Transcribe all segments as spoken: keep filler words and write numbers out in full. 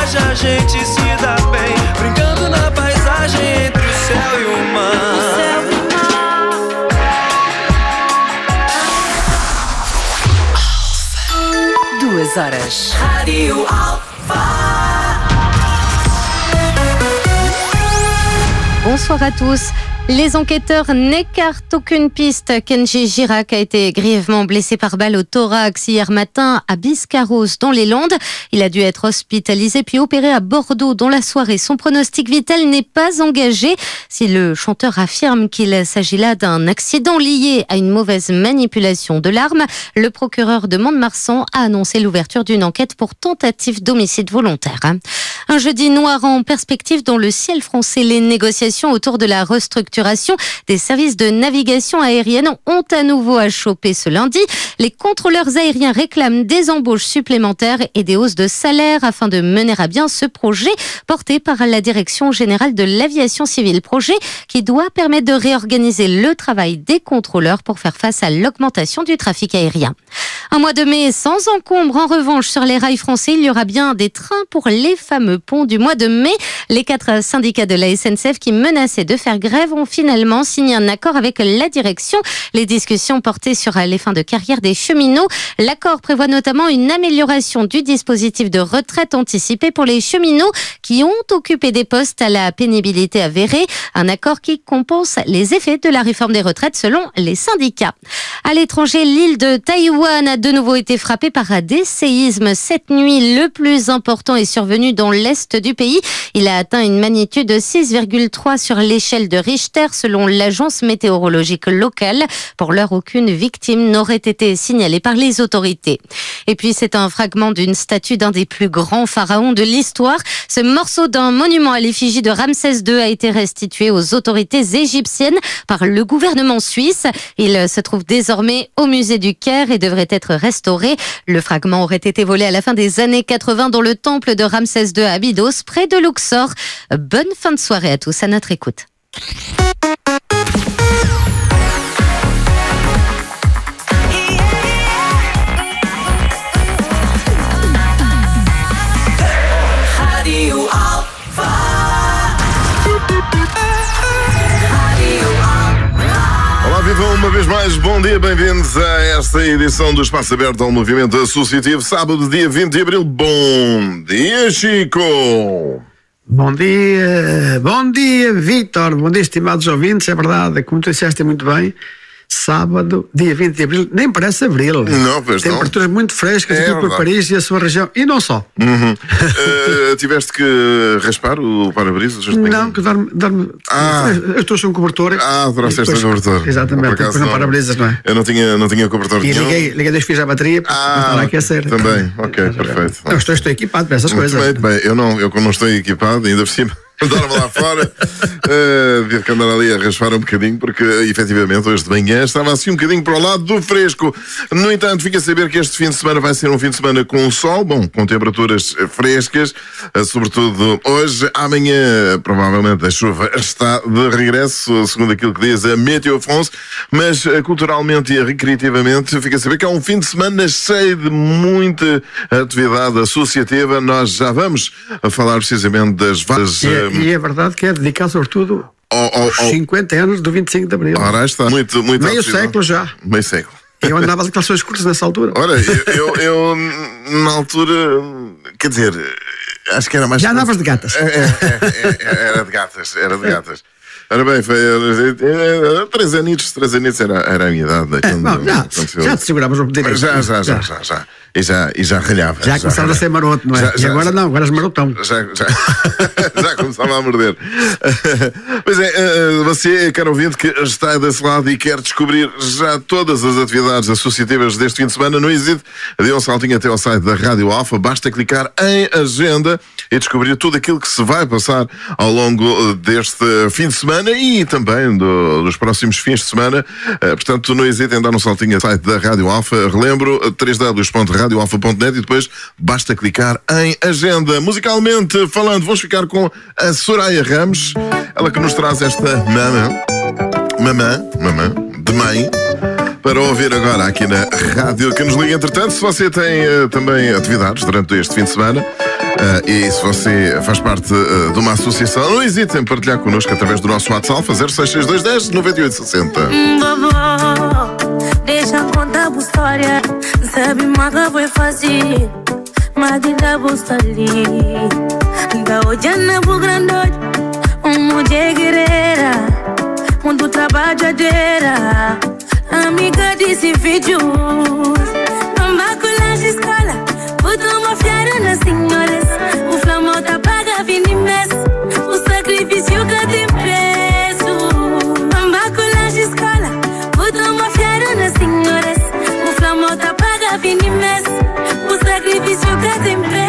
viaja a gente se dá bem, brincando na paisagem entre o céu e o mar. O céu e o mar. Duas horas. Rádio Alfa. Bonsoir à tous. Les enquêteurs n'écartent aucune piste. Kenji Girac a été grièvement blessé par balle au thorax hier matin à Biscarrosse dans les Landes. Il a dû être hospitalisé puis opéré à Bordeaux dans la soirée. Son pronostic vital n'est pas engagé. Si le chanteur affirme qu'il s'agit là d'un accident lié à une mauvaise manipulation de l'arme, le procureur de Mont-de-Marsan a annoncé l'ouverture d'une enquête pour tentative d'homicide volontaire. Un jeudi noir en perspective dans le ciel français. Les négociations autour de la restructuration des services de navigation aérienne ont à nouveau achoppé ce lundi. Les contrôleurs aériens réclament des embauches supplémentaires et des hausses de salaire afin de mener à bien ce projet porté par la Direction générale de l'aviation civile. Projet qui doit permettre de réorganiser le travail des contrôleurs pour faire face à l'augmentation du trafic aérien. Un mois de mai sans encombre. En revanche, sur les rails français, il y aura bien des trains pour les fameux ponts du mois de mai. Les quatre syndicats de la S N C F qui menaçaient de faire grève ont finalement signé un accord avec la direction. Les discussions portaient sur les fins de carrière des cheminots. L'accord prévoit notamment une amélioration du dispositif de retraite anticipée pour les cheminots qui ont occupé des postes à la pénibilité avérée. Un accord qui compense les effets de la réforme des retraites selon les syndicats. À l'étranger, l'île de Taïwan a de nouveau été frappée par des séismes. Cette nuit, le plus important est survenu dans l'est du pays. Il a atteint une magnitude de six virgule trois sur l'échelle de Richter selon l'agence météorologique locale. Pour l'heure, aucune victime n'aurait été signalée par les autorités. Et puis, c'est un fragment d'une statue d'un des plus grands pharaons de l'histoire. Ce morceau d'un monument à l'effigie de Ramsès deux a été restitué aux autorités égyptiennes par le gouvernement suisse. Il se trouve désormais au musée du Caire et devrait être restauré. Le fragment aurait été volé à la fin des années quatre-vingts dans le temple de Ramsès deux à Abydos, près de Luxor. Bonne fin de soirée à tous, à notre écoute. Radio Alfa. Olá, vivam uma vez mais, bom dia, bem-vindos a esta edição do Espaço Aberto ao Movimento Associativo, sábado, dia vinte de abril. Bom dia, Chico! Bom dia, bom dia, Vítor, bom dia, estimados ouvintes. É verdade, como tu disseste muito bem, sábado, dia vinte de abril, nem parece abril. Não, pois não. Temperaturas muito frescas É aqui por Paris e a sua região, e não só. Uhum. uh, tiveste que raspar o para-brisas? Não, que dorme. dorme ah. Eu estou sem um cobertor. Ah, trouxeste um cobertor. Exatamente, porque não para-brisas, não é? Eu não tinha, não tinha cobertor E nenhum. liguei, liguei dois fios à bateria para ah, estar a aquecer. Também, ok, perfeito. Não, estou, estou equipado para essas muito coisas. Bem, bem, eu não, eu como não estou equipado, ainda por cima. Dorme lá fora, uh, tive que andar ali a raspar um bocadinho, porque efetivamente hoje de manhã estava assim um bocadinho para o lado do fresco. No entanto, fica a saber que este fim de semana vai ser um fim de semana com sol, bom, com temperaturas frescas, uh, sobretudo hoje. Amanhã, provavelmente, a chuva está de regresso, segundo aquilo que diz a Météo France, mas uh, culturalmente e recreativamente, fica a saber que é um fim de semana cheio de muita atividade associativa. Nós já vamos falar precisamente das várias. Uh, E é verdade que é dedicado sobretudo oh, oh, aos oh. cinquenta anos do vinte e cinco de abril. Ora, está. Muito, muito Meio atividade. século já. Meio século. Eu andava de calções curtos nessa altura. Ora, eu, eu, eu na altura, quer dizer, acho que era mais... Já andavas de gatas. É, é, é, era de gatas, era de gatas. Ora bem, foi era, três anitos, três anitos era, era a minha idade. Né, É, quando, bom, já, quando já te seguravas um pouquinho. já, já, já, já, já. E já, e já ralhava. Já começava a ser maroto, não é? Já, e já, agora já, não, agora és marotão. Já, já, já começava a morder. Pois é, você, caro ouvinte, que está desse lado e quer descobrir já todas as atividades associativas deste fim de semana, não hesite, dê um saltinho até ao site da Rádio Alfa, basta clicar em agenda e descobrir tudo aquilo que se vai passar ao longo deste fim de semana e também do, dos próximos fins de semana. Portanto, não hesite em dar um saltinho ao site da Rádio Alfa. Relembro, w w w ponto radio alfa ponto net e depois basta clicar em agenda. Musicalmente falando, vamos ficar com a Soraya Ramos, ela que nos traz esta mamã, mamã, mamã, de mãe, para ouvir agora aqui na rádio que nos liga. Entretanto, se você tem uh, também atividades durante este fim de semana uh, e se você faz parte uh, de uma associação, não hesite em partilhar connosco através do nosso WhatsApp, fazer seis seis dois um zero nove oito seis zero. Vovó, deixa contar a história. Sabe, maga vai fazer, mas da bolsa ali. Da ojana bu grandot, um mulher guerreira, mundo trabalhadeira, amiga desse vídeo. Não vai colar de escola, botou uma fiara nas senhoras. O flamão tá paga vinte meses, o sacrifício que tem preço. Não vai colar de escola, botou uma fiara nas senhoras. O flamão tá paga vinte meses, o sacrifício que tem preço.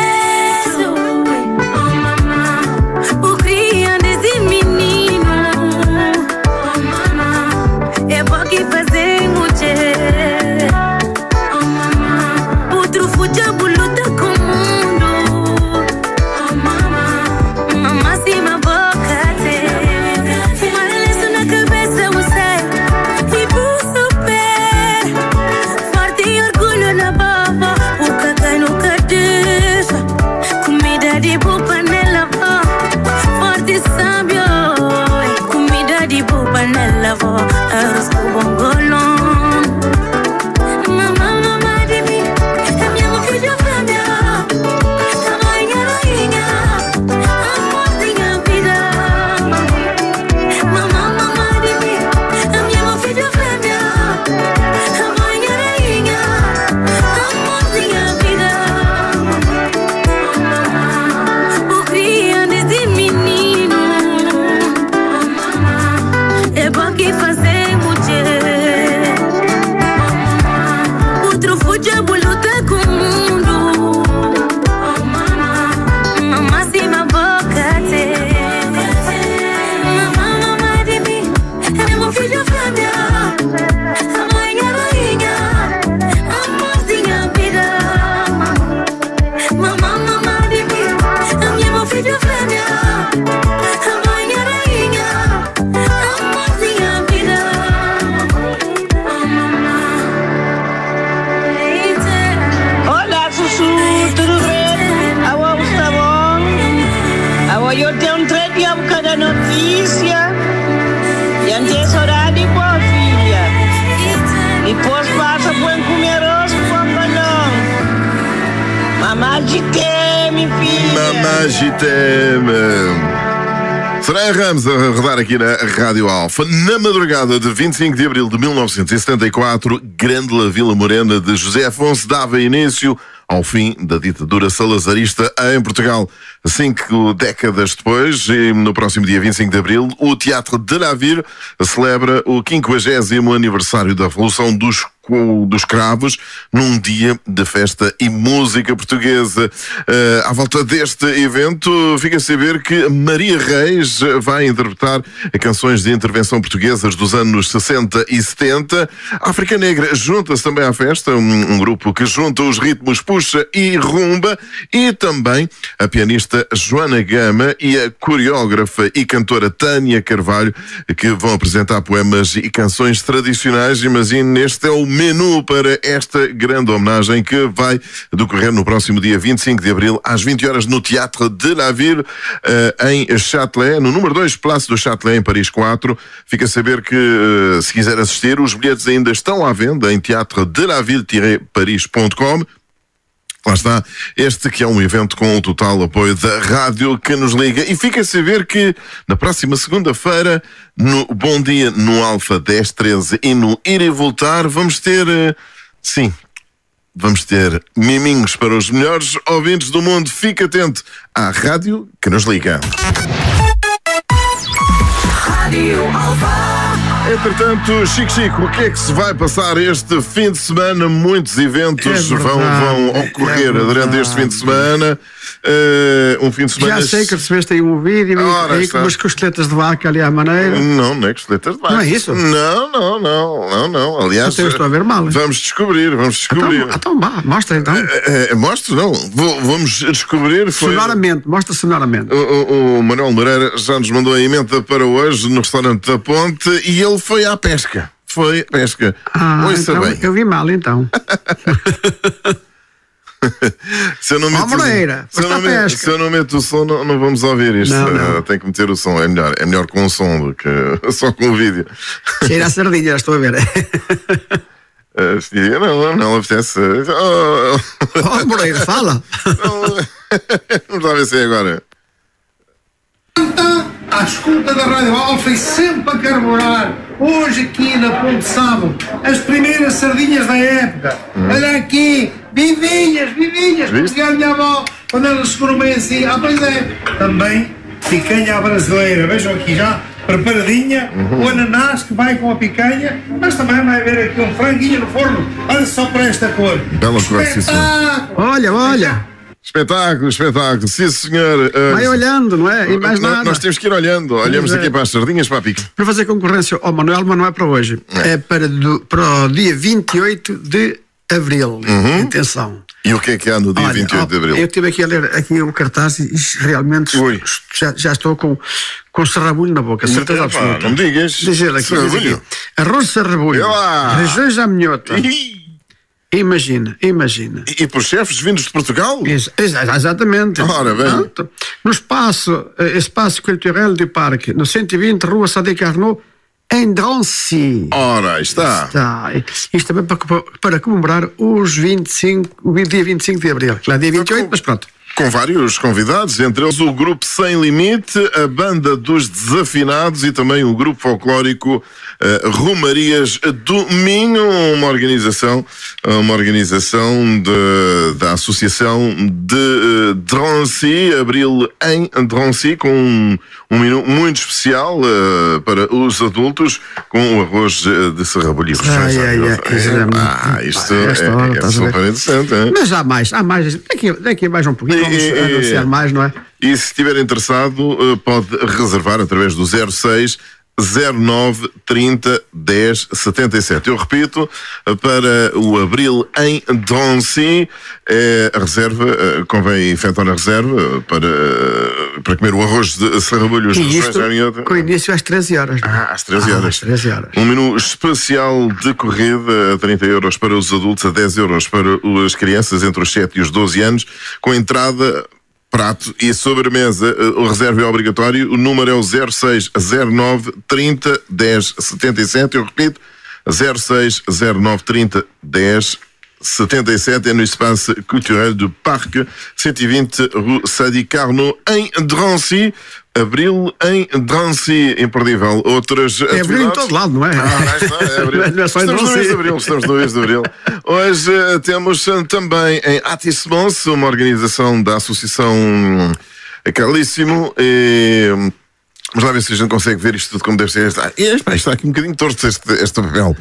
Soraya Ramos a rodar aqui na Rádio Alfa. Na madrugada de vinte e cinco de abril de mil novecentos e setenta e quatro, Grândola Vila Morena de José Afonso dava início ao fim da ditadura salazarista em Portugal. Cinco décadas depois, e no próximo dia vinte e cinco de abril, o Teatro de la Ville celebra o quinquagésimo aniversário da Revolução dos dos Cravos, num dia de festa e música portuguesa. Uh, à volta deste evento, fica a saber que Maria Reis vai interpretar canções de intervenção portuguesas dos anos sessenta e setenta. A África Negra junta-se também à festa, um, um grupo que junta os ritmos puxa e rumba, e também a pianista Joana Gama e a coreógrafa e cantora Tânia Carvalho, que vão apresentar poemas e canções tradicionais. Imagine, este é o menu para esta grande homenagem que vai decorrer no próximo dia vinte e cinco de abril às vinte horas no Teatro de la Ville, uh, em Châtelet, no número dois, Place do Châtelet, em Paris quatro. Fica a saber que, uh, se quiser assistir, os bilhetes ainda estão à venda em teatro de la ville tiret paris ponto com. Lá está, este que é um evento com o total apoio da rádio que nos liga. E fica a saber que na próxima segunda-feira, no Bom Dia no Alfa dez treze e no Ir e Voltar, vamos ter, sim, vamos ter miminhos para os melhores ouvintes do mundo. Fique atento à rádio que nos liga. Rádio Alfa. Entretanto, Chico Chico, o que é que se vai passar este fim de semana? Muitos eventos é verdade, vão, vão ocorrer é durante este fim de semana. Uh, um fim de semana. Já sei que recebeste aí um vídeo aí com umas costeletas de vaca ali à maneira. Não, não é costeletas de vaca. Não é isso? Não, não, não, não, não. Aliás, eu estou a ver mal. Vamos descobrir, vamos descobrir. Então, então vá, mostra então. Uh, uh, mostro, não. Vou, vamos descobrir. Foi... Sonoramente, mostra sonoramente. O, o, o Manuel Moreira já nos mandou a emenda para hoje no restaurante da Ponte e ele foi à pesca. foi pesca. Ah, Ouça então, bem. eu vi mal então. Se eu não meto, Ó, Moreira, se, eu não foste à meto, pesca. se eu não meto o som, não, não vamos ouvir isto. Não, não. Uh, Tem que meter o som, é melhor. É melhor com o som do que só com o vídeo. Cheira a sardinha, estou a ver. Uh, se diga, não, não apetece. Oh, Oh, Moreira, fala. não, vamos lá ver se é agora. À escuta da Rádio Alfa e sempre a carburar. Hoje aqui na Ponte Sábado, as primeiras sardinhas da época. Olha aqui, vivinhas, vivinhas, como dizia a minha avó, quando elas seguram bem assim. Ah, pois é, também picanha à brasileira. Vejam aqui já, preparadinha, o ananás que vai com a picanha, mas também vai haver aqui um franguinho no forno. Olha só para esta cor. Bela cor, sim, senhor. Espetáculo! Olha, olha. Espetáculo, espetáculo. Sim, senhor. Uh, Vai olhando, não é? E mais nós, nada. nós temos que ir olhando. Olhamos é. aqui para as sardinhas, para a pica. Para fazer concorrência ao Manuel, mas não é para hoje. É, para, do, para o dia vinte e oito de abril. Atenção. E o que é que há no dia Olha, vinte e oito de abril? Eu estive aqui a ler aqui o cartaz e realmente Ui. já, já estou com, com serrabulho na boca, certeza Epá, absoluta. não me digas. Dizer aqui, diz Serrabulho? aqui, arroz de serrabulho, Vê lá. regiões da minhota. E, Imagina, imagina. e por chefes vindos de Portugal? Ex- ex- exatamente. Ora bem. Portanto, no espaço, eh, espaço cultural do Parque, no cento e vinte, Rua Sadi Carnot, em Drancy. Ora, aí está. Está. Isto também para, para comemorar os vinte e cinco, o dia vinte e cinco de abril. Lá dia vinte e oito, mas pronto. Com vários convidados, entre eles o grupo Sem Limite, a banda dos Desafinados e também o grupo folclórico uh, Romarias do Minho, uma organização, uma organização de, da Associação de uh, Drancy, Abril em Drancy, com um, um menu muito especial uh, para os adultos, com o arroz de, de serrabulho. Ai, ai, ai, isso é muito- Ah, isto Pá, esta hora, é, é estás a ver? super interessante, hein? Mas há mais, há mais. Daqui, daqui a mais um pouquinho vamos E- e- anunciar mais, não é? E se estiver interessado, eh, pode reservar através do zero seis zero nove trinta dez setenta e sete. Eu repito, eh, para o Abril em Drancy, é a reserva, eh, convém efetuar a reserva eh, para, eh, para comer o arroz de serrabulho. E isto com início às treze horas. não é? Ah, às treze horas. Ah, às treze horas. Um menu especial de corrida a trinta euros para os adultos, a dez euros para as crianças entre os sete e os doze anos, com entrada, prato e sobremesa. O reserva é obrigatório. O número é o zero seis zero nove trinta dez setenta e sete. Eu repito, zero seis zero nove trinta dez setenta e sete. É no Espaço Culturel do Parque cento e vinte, Rue Sadi Carnot, em Drancy. Abril em Drancy, imperdível. Outras É abril em todo lado, não é? Ah, está, é abril. Não é só em Estamos no mês Drancy. de abril, estamos no mês de abril. Hoje eh, temos eh, também em Atismons, uma organização da Associação Carlíssimo. E, vamos lá ver se a gente consegue ver isto tudo como deve ser. Ah, este, está aqui um bocadinho torto este, este papel.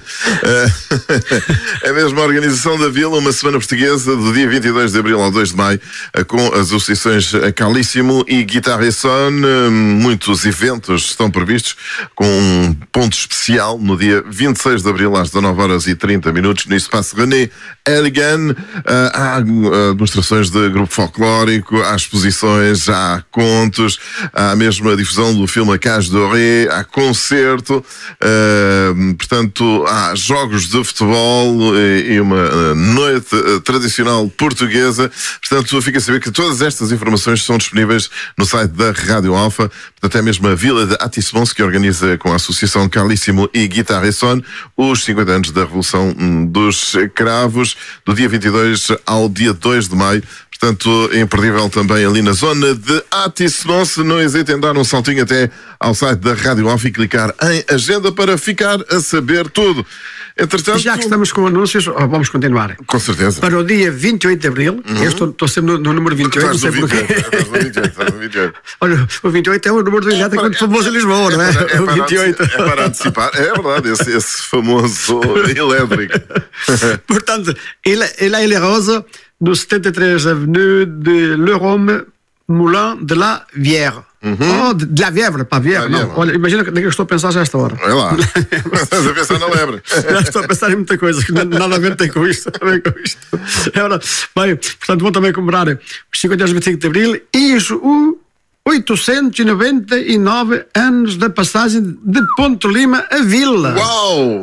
Eh, é mesmo a organização da Vila, uma semana portuguesa do dia vinte e dois de abril ao dois de maio, eh, com as associações Carlíssimo e Guitarra e Son. Eh, Muitos eventos estão previstos, com um ponto especial no dia vinte e seis de abril às dezanove horas e trinta minutos no Espaço René Ergan. Eh, Há eh, demonstrações de grupo folclórico, há exposições, há contos, há mesmo a difusão do filme A Cage Doré, há concerto, uh, portanto, há jogos de futebol e, e uma uh, noite uh, tradicional portuguesa. Portanto, fica a saber que todas estas informações são disponíveis no site da Rádio Alfa. Portanto, é mesmo a Vila de Atismons que organiza com a Associação Carlíssimo e Guitarra e Son os cinquenta anos da Revolução dos Cravos, do dia vinte e dois ao dia dois de maio. Portanto, é imperdível também ali na zona de Atismons. Não hesitem em dar um saltinho até ao site da Rádio Alfa e clicar em agenda para ficar a saber tudo. Entretanto, Já que estamos com anúncios, oh, vamos continuar. com certeza. Para o dia vinte e oito de abril, eu estou, estou sempre no, no número vinte e oito, não sei Estás no porquê. vinte e oito, estás no vinte e oito, estás no vinte e oito. Olha, o vinte e oito é o número do Ilhata para- quando famoso em Lisboa, não é? para- é O para vinte e oito. anti- É para antecipar, é verdade, esse, esse famoso elétrico. Portanto, ele, ele é Rosa, no setenta e três Avenue de Le Rome, Moulin de la Vière. Oh, de, de la Vièvre, para Vièvre, La não. Vièvre. Olha, imagina que que eu estou a pensar já a esta hora. Olha lá, estás a pensar na lebre. Já estou a pensar em muita coisa que nada a ver tem com isto. Nada a ver com isto. É verdade. Bem, portanto, vão também comemorar os cinquenta anos de vinte e cinco de Abril e os o oitocentos e noventa e nove anos da passagem de Ponte Lima a Vila. Uau!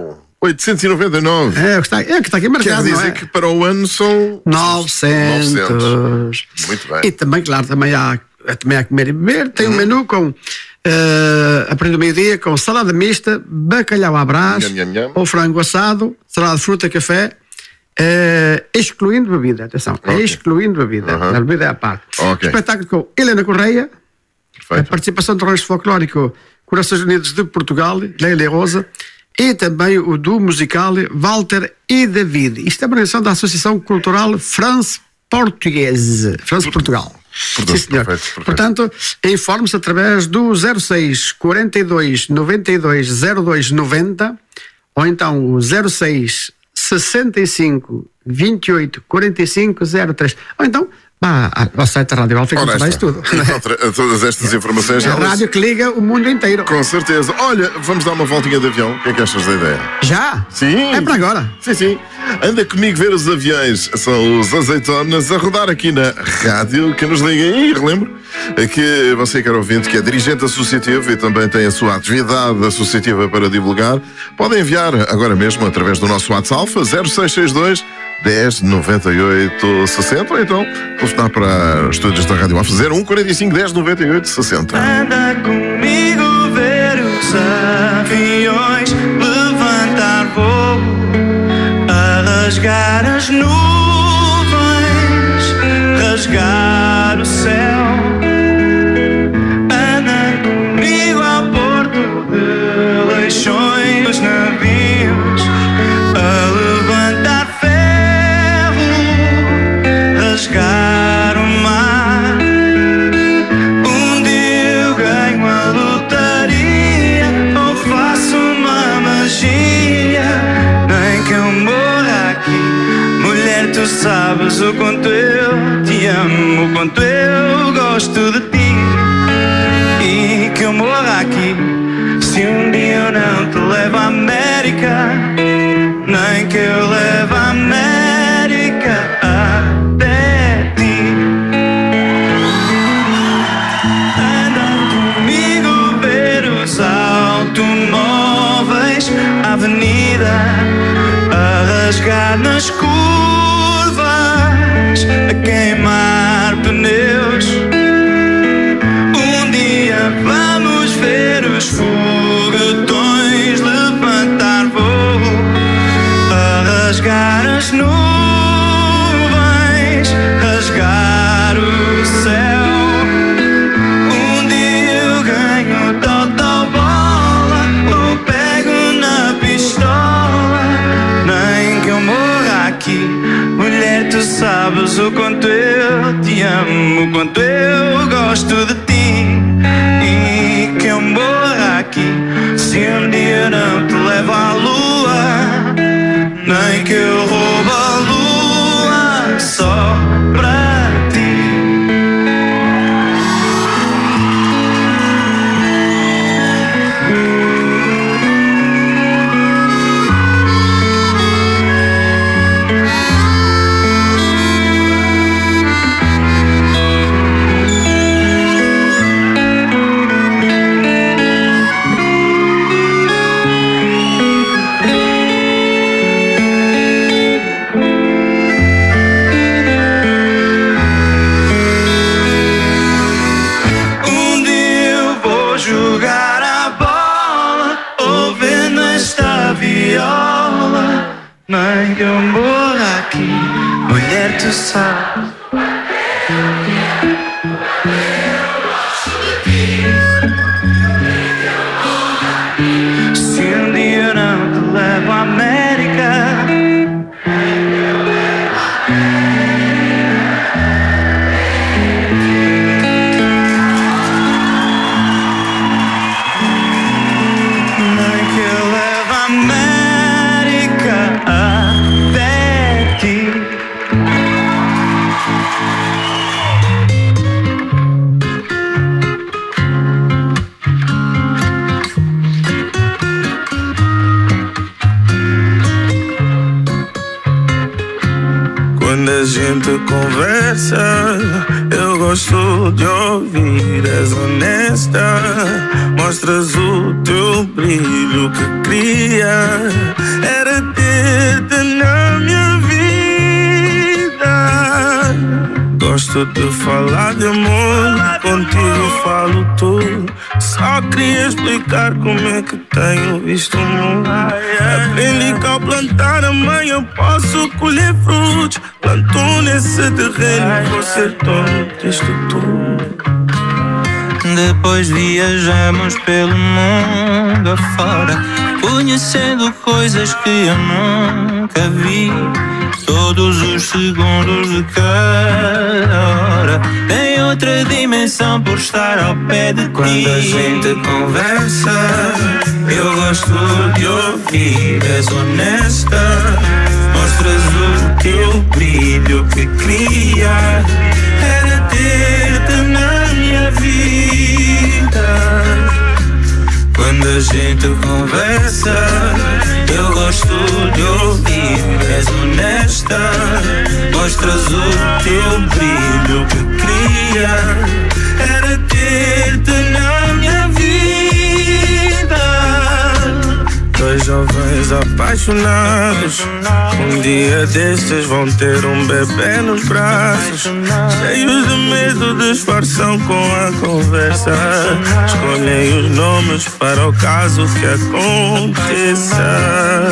oitocentos e noventa e nove. É, que está, é que está aqui marcado. Quer dizer não é? que para o ano são novecentos. novecentos. Muito bem. E também, claro, também há, também há comer e beber. Tem um Uhum. menu com, uh, a partir do meio-dia, com salada mista, bacalhau à brás, Nham, nham, nham. ou frango assado, salada de fruta, café, uh, excluindo bebida. Atenção, Ok. excluindo bebida. Uhum. A bebida é à parte. Ok. Espetáculo com Helena Correia, a Perfeito. participação do rancho folclórico Corações Unidos de Portugal, Leila e Rosa, e também o duo musical Walter e David. Isto é uma organização da Associação Cultural France Portuguese. France Portugal. Portanto, Sim, senhor. perfeito, perfeito. Portanto, informe-se através do zero seis, quarenta e dois, noventa e dois, zero dois, noventa ou então o zero seis, sessenta e cinco, vinte e oito, quarenta e cinco, zero três. Ou então, vá ao site da Rádio Alfa e Ora, encontra isso está. tudo. Encontra todas estas informações. É a elas- rádio que liga o mundo inteiro. Com certeza. Olha, vamos dar uma voltinha de avião. O que é que achas da ideia? Já? Sim. É para agora. Sim, sim. Anda comigo ver os aviões. São os azeitonas a rodar aqui na rádio. Que nos liguem. E relembro que você, caro ouvinte, que é dirigente associativo e também tem a sua atividade associativa para divulgar, pode enviar agora mesmo através do nosso WhatsApp zero seis seis dois, dez, noventa e oito, sessenta, ou então telefonar para os estúdios da Rádio Alfa zero um, quarenta e cinco, dez, noventa e oito, sessenta. Anda comigo ver os aviões levantar voo, a rasgar as nuvens, rasgar o céu. Anda comigo ao porto de Leixões, os navios a levantar ferro, rasgar o mar. Um dia eu ganho a lotaria ou faço uma magia, nem que eu morra aqui. Mulher, tu sabes o quanto eu te amo, o quanto eu gosto de ti. E que eu morra aqui se um dia eu não te levo à América, nem que eu leve a América até ti. Anda comigo ver os automóveis, a avenida a rasgar nas curvas, a queimar pneus. Um dia vamos ver os foguetões levantar voo, a rasgar as nuvens, rasgar o céu. Um dia eu ganho totobola ou pego na pistola, nem que eu morra aqui. Mulher, tu sabes o quanto eu te amo, o quanto eu gosto de ti. E que eu morra aqui se um dia não te levo à lua, nem que eu roubo a lua só para ti. Um dia eu vou jogar a bola, ouvindo esta viola, nem que eu morra aqui. Mulher, tu sabes. Se um dia eu não te levo à América, nem que eu levo a América até ti. Quando a gente conversa, eu gosto gosto de ouvir, és honesta, mostras o teu brilho que queria, era ter-te na minha vida. Gosto de falar de amor, contigo falo tudo. Só queria explicar como é que tenho visto o mundo. Aprendi que ao plantar a mãe eu posso colher frutos. Planto nesse terreno, vou ser dono disto tudo. Depois viajamos pelo mundo afora, conhecendo coisas que eu nunca vi. Todos os segundos de cada hora tem outra dimensão por estar ao pé de ti. Quando a gente conversa, eu gosto de ouvir, és honesta, mostras o teu brilho que queria, era ter-te na minha vida. Quando a gente conversa, eu gosto de ouvir, és honesta, mostras o teu brilho que queria, era ter-te na minha vida. Dois jovens apaixonados, um dia destes vão ter um bebê nos braços, cheios de medo, disfarçam com a conversa, escolhem os nomes para o caso que aconteça.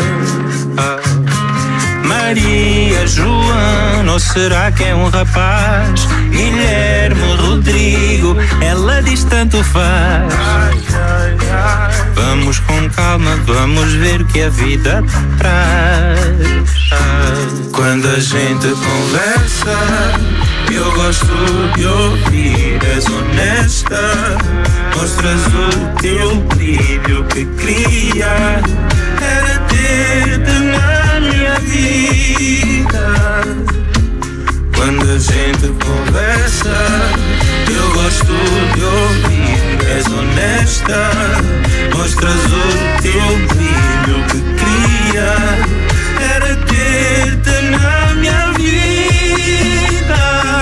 Maria, Joana, ou será que é um rapaz? Guilherme, Rodrigo, ela diz tanto faz. Vamos com calma, vamos ver o que a vida traz. Quando a gente conversa, eu gosto de ouvir, és honesta, mostras o teu brilho que queria, era ter-te na minha vida. Quando a gente conversa, eu gosto de ouvir, és honesta, mostras o teu brilho que queria, era ter-te na minha vida.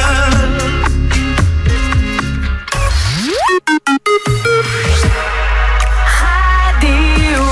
Rádio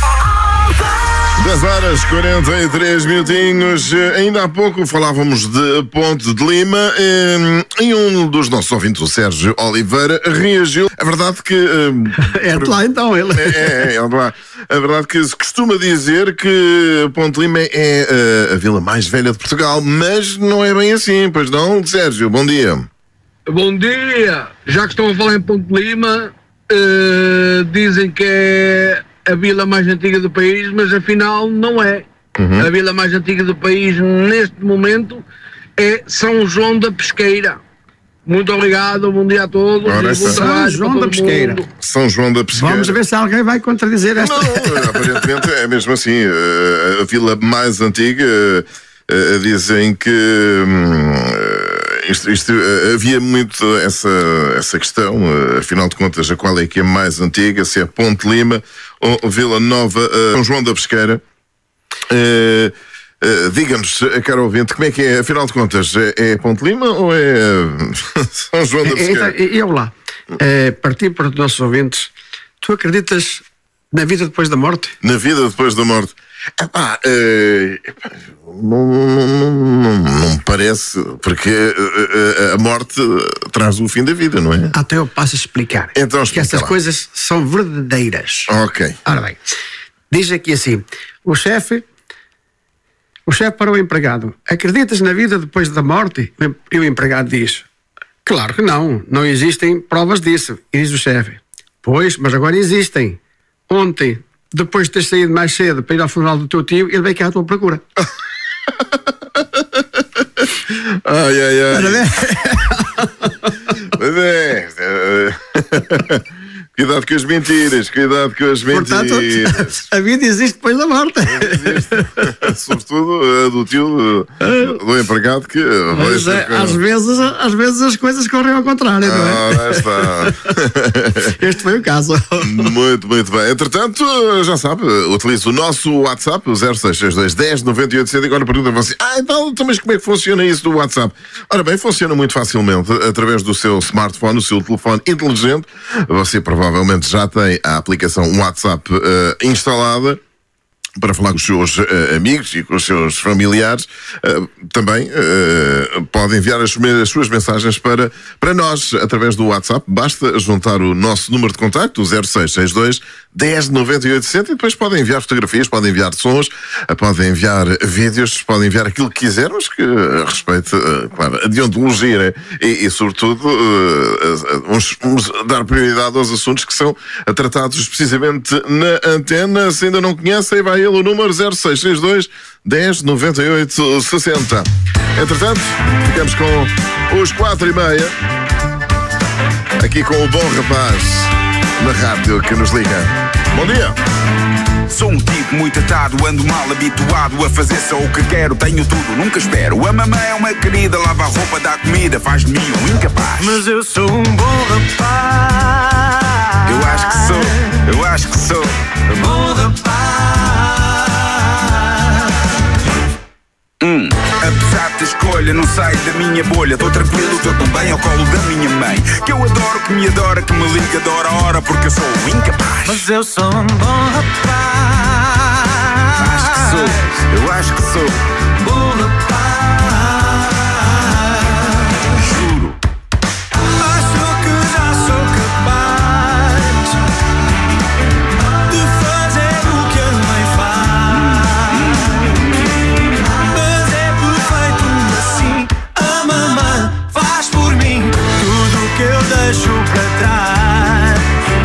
dez horas, quarenta e três minutinhos. Ainda há pouco falávamos de Ponte de Lima e um dos nossos ouvintes, o Sérgio Oliveira, reagiu. É verdade que... É de lá então, ele. É, é, é de lá. É verdade que se costuma dizer que Ponte de Lima é a vila mais velha de Portugal, mas não é bem assim, pois não? Sérgio, bom dia. Bom dia! Já que estão a falar em Ponte de Lima, uh, dizem que é a vila mais antiga do país, mas afinal não é. Uhum. A vila mais antiga do país neste momento é São João da Pesqueira. Muito obrigado, bom dia a todos. Ora, e bom São João da Pesqueira. Mundo. São João da Pesqueira. Vamos ver se alguém vai contradizer esta. Não, aparentemente é mesmo assim. A vila mais antiga, dizem que isto, isto, havia muito essa, essa questão, afinal de contas, a qual é que é mais antiga, se é Ponte de Lima ou Vila Nova, São João da Pesqueira. Uh, uh, Diga-nos, caro ouvinte, como é que é, afinal de contas, é, é Ponte de Lima ou é São João da Pesqueira? E eu lá, é, partir para os nossos ouvintes, tu acreditas na vida depois da morte? Na vida depois da morte? Epá, uh, não, não, não, não me parece, porque uh, a morte traz o fim da vida, não é? Até eu passo a explicar. Então, que essas lá. coisas são verdadeiras. Ok. Ora bem, diz aqui assim, o chefe o chefe para o empregado, acreditas na vida depois da morte? E o empregado diz, claro que não, não existem provas disso. E diz o chefe, pois, mas agora existem. Ontem, depois de ter saído mais cedo para ir ao funeral do teu tio, ele veio cá à tua procura. Ai, ai, ai. Ora bem. Mas é, Cuidado com as mentiras, cuidado com as Portanto, mentiras. a vida existe depois da morte. Sobretudo a do tio do, do empregado que. Mas, é, com... às, vezes, às vezes as coisas correm ao contrário, não é? Ah, está. Este foi o caso. Muito, muito bem. Entretanto, já sabe, utilize o nosso WhatsApp, o zero seis seis dois dez noventa e oito. E agora pergunta você: ah, então, mas como é que funciona isso do WhatsApp? Ora bem, funciona muito facilmente através do seu smartphone, o seu telefone inteligente. Você provavelmente já tem a aplicação WhatsApp uh, instalada para falar com os seus uh, amigos e com os seus familiares. Uh, também uh, pode enviar as, as suas mensagens para, para nós através do WhatsApp. Basta juntar o nosso número de contacto, o zero seis seis dois dez noventa e oito sessenta, e depois podem enviar fotografias, podem enviar sons, uh, podem enviar vídeos, podem enviar aquilo que quiserem, mas que uh, respeite, uh, claro, a deontologia, né? e, e sobretudo uh, uh, vamos, vamos dar prioridade aos assuntos que são tratados precisamente na antena. Se ainda não conhecem, vai ele o número zero seis seis dois dez noventa e oito sessenta. Entretanto, ficamos com os quatro e meia aqui com o Bom Rapaz na rádio que nos liga. Bom dia! Sou um tipo muito atado, ando mal habituado a fazer só o que quero, tenho tudo, nunca espero. A mamãe é uma querida, lava a roupa, dá comida, faz de mim um incapaz. Mas eu sou um bom rapaz. Eu acho que sou, eu acho que sou um bom rapaz. Hum, apesar da escolha, não saio da minha bolha. Tô tranquilo, tô tão bem ao colo da minha mãe, que eu adoro, que me adora, que me liga de hora a hora, porque eu sou um incapaz. Mas eu sou um bom rapaz. Acho que sou, eu acho que sou bom rapaz. Juro. Acho que já sou capaz de fazer o que a mãe faz. Mas é perfeito assim. A mamãe faz por mim tudo o que eu deixo para trás.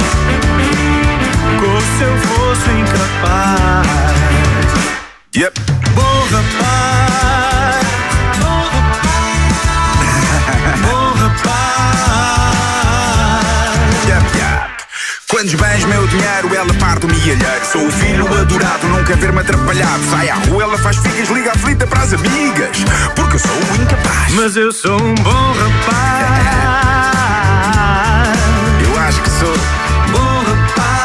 Como se eu fosse incapaz. Yep. Bom rapaz, bom rapaz, bom rapaz. Yep, yep. Quando esbanjo meu dinheiro, ela parte o milheiro. Sou o filho adorado, nunca ver-me atrapalhado. Sai à rua, ela faz figas, liga a flita para as amigas, porque eu sou o incapaz. Mas eu sou um bom rapaz. Eu acho que sou bom rapaz.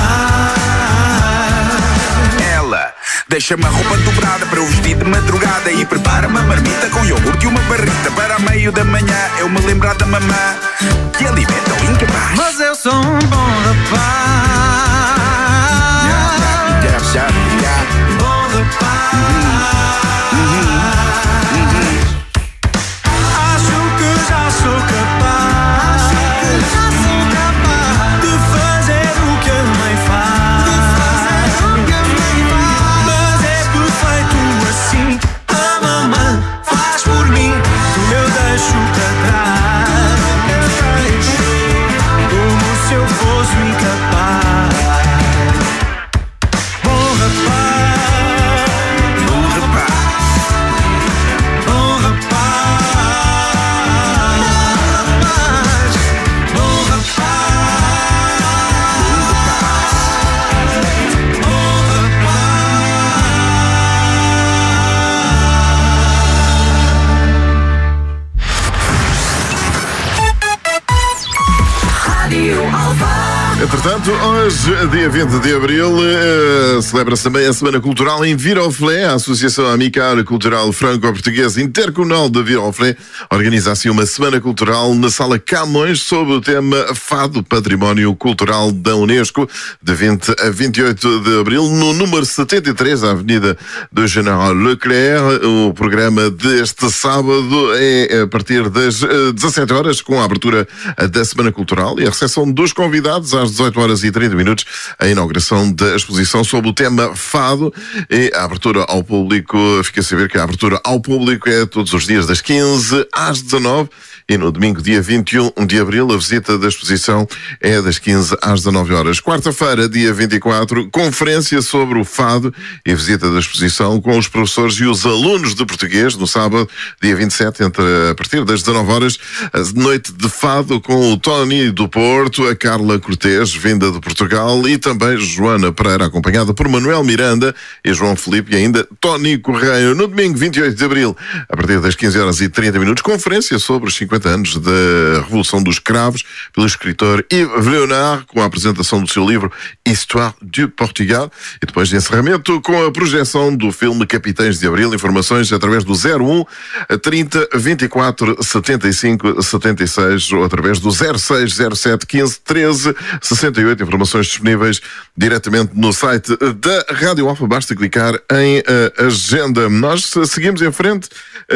Deixa-me a roupa dobrada para eu vestir de madrugada e prepara-me a marmita com iogurte e uma barrita para a meio da manhã eu me lembrar da mamã que alimenta o incapaz. Mas eu sou um bom rapaz. Yeah, yeah, yeah, yeah. Bom rapaz. Uhum, uhum, uhum. Acho que já sou capaz, já sou capaz de fazer o que a mãe faz. Assim, a mamãe faz por mim, tudo eu deixo para trás. Como se eu fosse um incapaz. Bom rapaz, bom rapaz, bom rapaz, bom rapaz, bom rapaz. Entretanto, hoje, dia vinte de abril, uh, celebra-se também a Semana Cultural em Viroflé. A Associação Amical Cultural Franco-Portuguesa Intercomunal de Viroflé organiza assim uma Semana Cultural na Sala Camões sob o tema Fado, Património Cultural da Unesco, de vinte a vinte e oito de abril, no número setenta e três, a Avenida do General Leclerc. O programa deste sábado é a partir das uh, dezassete horas, com a abertura da Semana Cultural e a recepção dos convidados às dezoito horas e trinta minutos, a inauguração da exposição sob o tema Fado e a abertura ao público. Fica a saber que a abertura ao público é todos os dias das quinze às dezanove e no domingo, dia vinte e um de abril, a visita da exposição é das quinze às dezanove horas. Quarta-feira, dia vinte e quatro, conferência sobre o fado e visita da exposição com os professores e os alunos de português. No sábado, dia vinte e sete, entre, a partir das dezanove horas, a noite de fado com o Tony do Porto, a Carla Cortês, vinda de Portugal, e também Joana Pereira, acompanhada por Manuel Miranda e João Filipe, e ainda Tony Correia. No domingo, vinte e oito de abril, a partir das quinze horas e trinta minutos, conferência sobre os cinquenta anos da Revolução dos Cravos, pelo escritor Yves Leonard, com a apresentação do seu livro Histoire du Portugal, e depois de encerramento com a projeção do filme Capitães de Abril. Informações através do zero um trinta, vinte e quatro, setenta e cinco, setenta e seis, ou através do zero seis zero sete, quinze, treze, sessenta e oito. Informações disponíveis diretamente no site da Rádio Alfa. Basta clicar em uh, agenda. Nós seguimos em frente.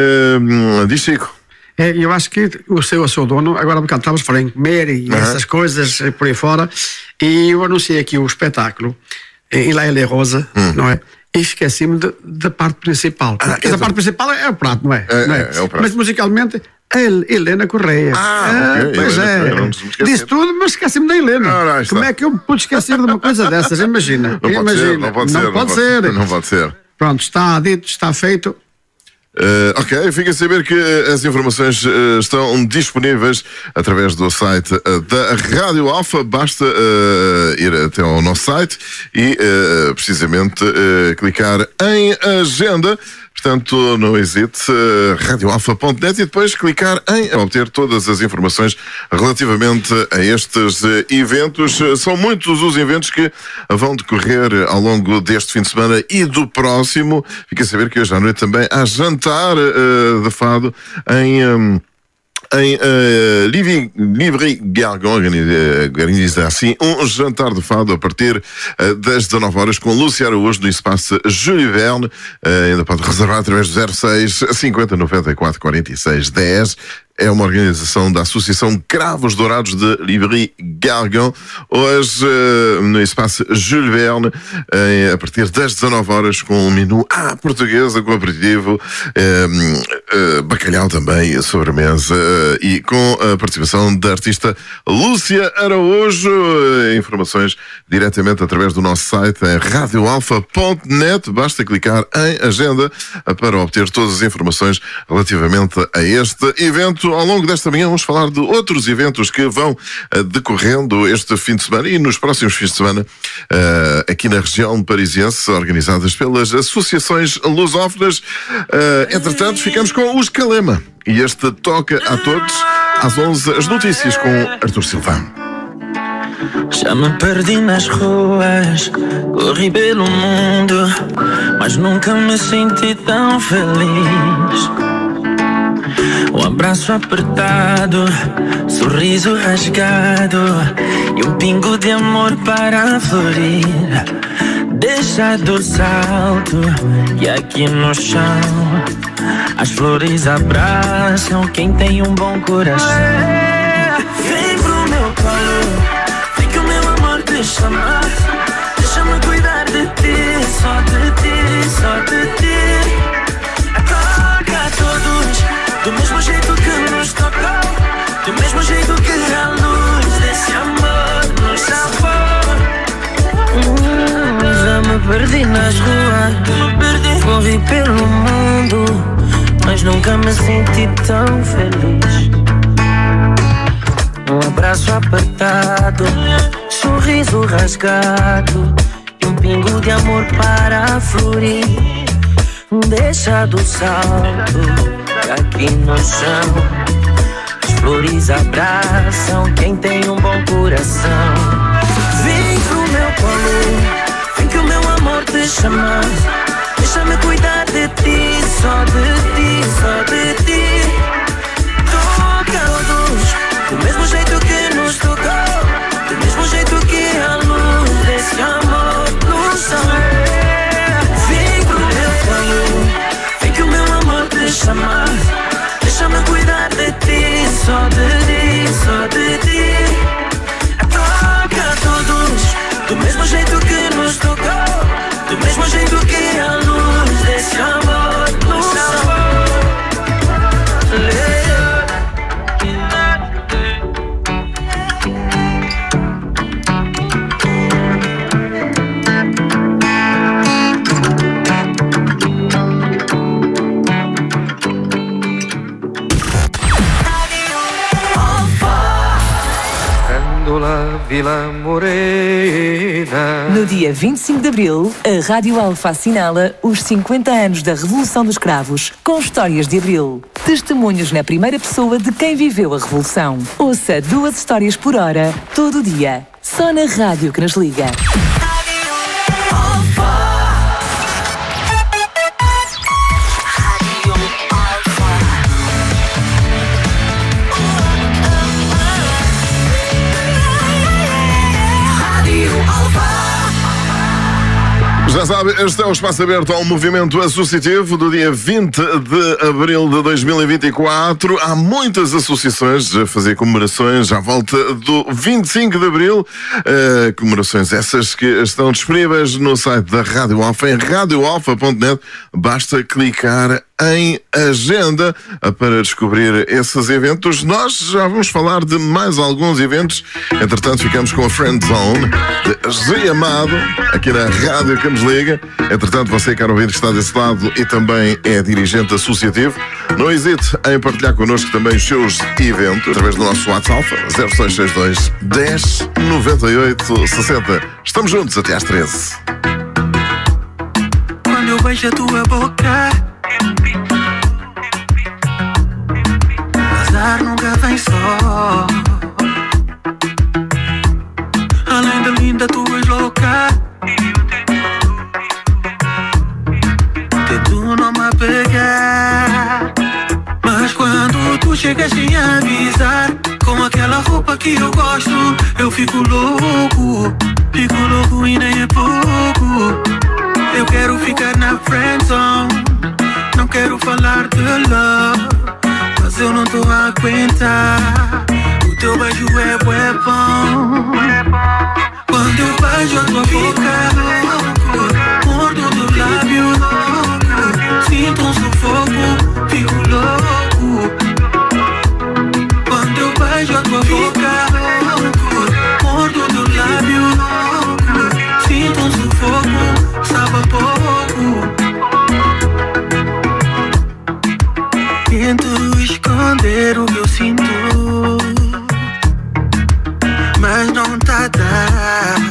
Uh, diz Chico. É, eu acho que o seu, o seu dono, agora há bocado estávamos a falar em comer e uhum. essas coisas por aí fora, e eu anunciei aqui o espetáculo em La Ele Rosa, uhum. não é? E esqueci-me de, da parte principal. Ah, Porque é a parte principal é o prato, não é? É, não é? é, é o prato. Mas musicalmente, a Helena Correia. Ah, ok. Pois Helena, é. Disse tudo, mas esqueci-me da Helena. Ah, Como é que eu me pude esquecer de uma coisa dessas? Imagina. Não pode Imagina. ser, não pode não ser. Pode não ser. Pode, não pode ser. Pronto, está dito, está feito. Uh, ok, fica a saber que as informações uh, estão disponíveis através do site uh, da Rádio Alfa. Basta uh, ir até ao nosso site e uh, precisamente uh, clicar em agenda. Portanto, não hesite, uh, radio alfa ponto net, e depois clicar em obter todas as informações relativamente a estes uh, eventos. Uh, são muitos os eventos que vão decorrer ao longo deste fim de semana e do próximo. Fica a saber que hoje à noite também há jantar uh, de fado em... Um, Em uh, Livry Gargan, organiza assim um jantar de fado a partir uh, das dezanove horas com Lúcia Araújo no espaço Júlio Verne. Uh, ainda pode reservar através do zero seis, cinquenta, noventa e quatro, quarenta e seis, dez. É uma organização da Associação Cravos Dourados de Livry Gargan. Hoje, uh, no espaço Jules Verne, uh, a partir das dezanove horas, com um menu à portuguesa, com aperitivo, uh, uh, bacalhau também, sobremesa, uh, e com a participação da artista Lúcia Araújo. Uh, informações diretamente através do nosso site, em radio alfa ponto net. Basta clicar em agenda uh, para obter todas as informações relativamente a este evento. Ao longo desta manhã vamos falar de outros eventos que vão uh, decorrendo este fim de semana e nos próximos fins de semana uh, aqui na região parisiense, organizadas pelas associações lusófonas. Uh, entretanto, ficamos com os Calema e este toca a todos às onze, as notícias com Artur Silva. Já me perdi nas ruas, corri pelo mundo, mas nunca me senti tão feliz. Um abraço apertado, sorriso rasgado e um pingo de amor para florir. Deixa do salto e aqui no chão as flores abraçam quem tem um bom coração. Vem pro meu colo, vem que o meu amor te chama. Deixa-me cuidar de ti, só de ti, só de ti. Toca a todos do mesmo jeito que nos tocou, do mesmo jeito que a luz desse amor nos salvou. Hum, já me perdi nas ruas, corri pelo mundo, mas nunca me senti tão feliz. Um abraço apertado, sorriso rasgado e um pingo de amor para florir. Deixa do salto aqui no chão, as flores abraçam quem tem um bom coração. Vem pro meu colo, vem que o meu amor te chama. Deixa-me cuidar de ti, só de ti, só de ti. Toca todos do mesmo jeito que nos tocou, do mesmo jeito que a luz desse amor nos salvou. Vem pro meu colo, vem que o meu amor te chama. Deixa-me cuidar de ti, só de ti, só de ti. Toca todos do mesmo jeito que nos tocou, do mesmo jeito que a luz desse amor nos salvou. Angola, Vila Morena. No dia vinte e cinco de Abril, a Rádio Alfa assinala os cinquenta anos da Revolução dos Cravos, com histórias de Abril. Testemunhos na primeira pessoa de quem viveu a Revolução. Ouça duas histórias por hora, todo dia. Só na rádio que nos liga. Já sabe, este é o espaço aberto ao movimento associativo do dia vinte de abril de dois mil e vinte e quatro. Há muitas associações a fazer comemorações à volta do vinte e cinco de abril. Uh, comemorações essas que estão disponíveis no site da Rádio Alfa, em radio alfa ponto net. Basta clicar em agenda para descobrir esses eventos. Nós já vamos falar de mais alguns eventos. Entretanto, ficamos com a Friend Zone de G Amado, aqui na rádio que nos liga. Entretanto, você, caro ouvinte, que está desse lado e também é dirigente associativo, não hesite em partilhar connosco também os seus eventos através do nosso WhatsApp zero seis seis dois, dez, noventa e oito, sessenta. Estamos juntos até às treze. Quando eu beijo a tua boca, azar nunca vem só. Além de linda, tu és louca. Tento não me apegar, mas quando tu chegas sem avisar, com aquela roupa que eu gosto, eu fico louco. Fico louco e nem é pouco. Eu quero ficar na friendzone, não quero falar de love, mas eu não tô a aguentar. O teu beijo é bué bom. Quando eu beijo a tua boca, mordo do lábio, sinto um sufoco, fico louco. Quando eu beijo a tua boca, mordo do lábio, sinto um sufoco, sabe a pouco. Tento esconder o que eu sinto, mas não tá a dar.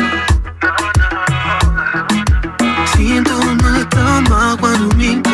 Sinto-me tão mal quando minto,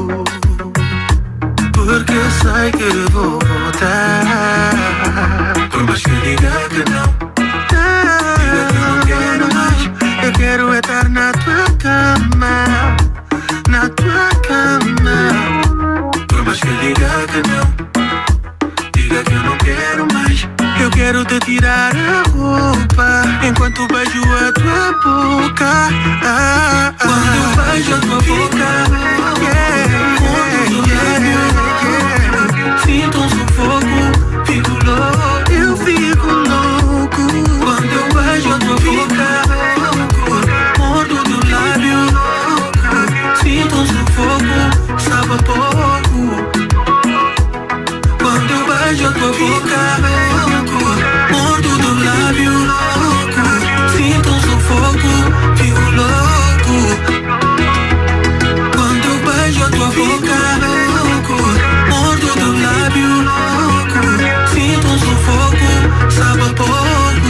porque eu sei que vou voltar. Por mais que diga que não, diga que não quero mais. Eu quero é estar na tua cama, na tua cama. Por mais que diga que não, diga que eu não quero mais. Eu quero te tirar a roupa enquanto beijo a tua boca. Ah, ah. Quando beijo a tua boca, yeah, yeah, yeah, yeah. Sinto um sufoco, fico louco. Eu fico louco. Quando eu beijo a tua boca, mordo do lábio, sinto um sufoco, sabe a pouco. Quando eu beijo a tua boca, mordo do lábio, sinto um sufoco, fico louco. Quando eu beijo a tua boca, mordo do lábio, sinto um sufoco, sabe a pouco.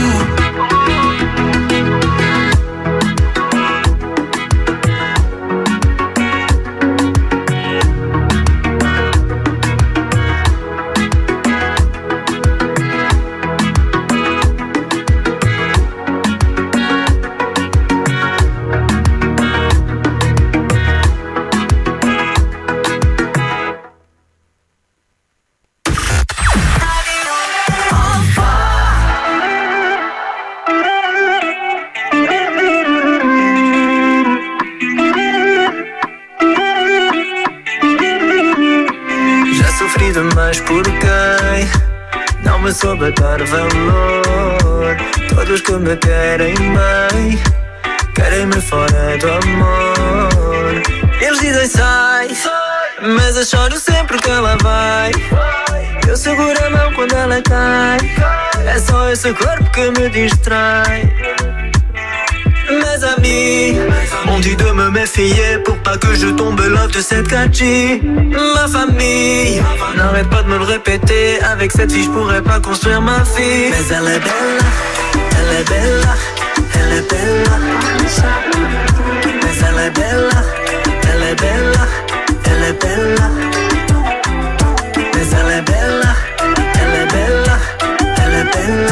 Mas por quem não me soube dar valor? Todos que me querem bem querem-me fora do amor. Eles dizem sai, mas eu choro sempre que ela vai. Eu seguro a mão quando ela cai. É só esse corpo que me distrai. Mas a mim m'ont dit de me méfier pour pas que je tombe love de cette gadji. Ma famille n'arrête pas de me le répéter, avec cette fille je pourrais pas construire ma vie. Mais elle est belle, elle est belle, elle est belle. Mais elle est belle, elle est belle, elle est belle. Mais elle est belle, elle est belle, elle est belle.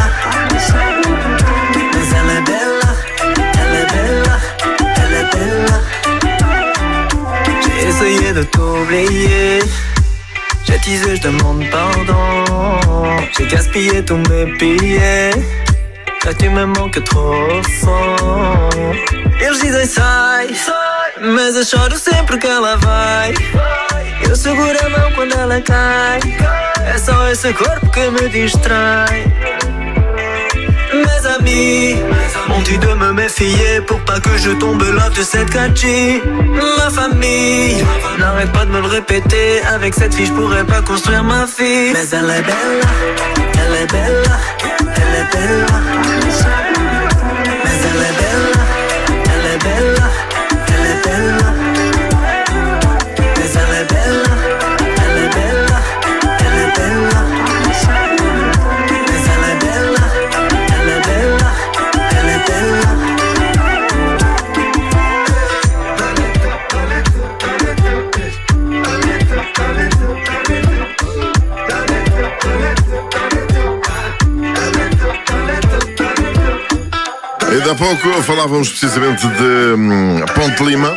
Mais elle est belle, elle est belle, elle est belle. J'ai essayé de t'oublier, j'ai teasé, je demande pardon. J'ai gaspillé tous mes billets, là tu me manques trop fort. Eles dizem sai, mas eu choro sempre que ela vai. Eu seguro a mão quando ela cai, é só esse corpo que me distrai. Mes amis m'ont dit de me méfier pour pas que je tombe love de cette gadji. Ma famille n'arrête pas de me le répéter, avec cette fille je pourrais pas construire ma vie. Mais elle est belle, elle est belle, elle est belle. Mais elle est belle, elle est belle, elle est belle. Mais elle est belle, elle est belle, elle est belle. Mais elle est belle, elle est belle, elle est belle. Ainda há pouco falávamos precisamente de hum, Ponte Lima.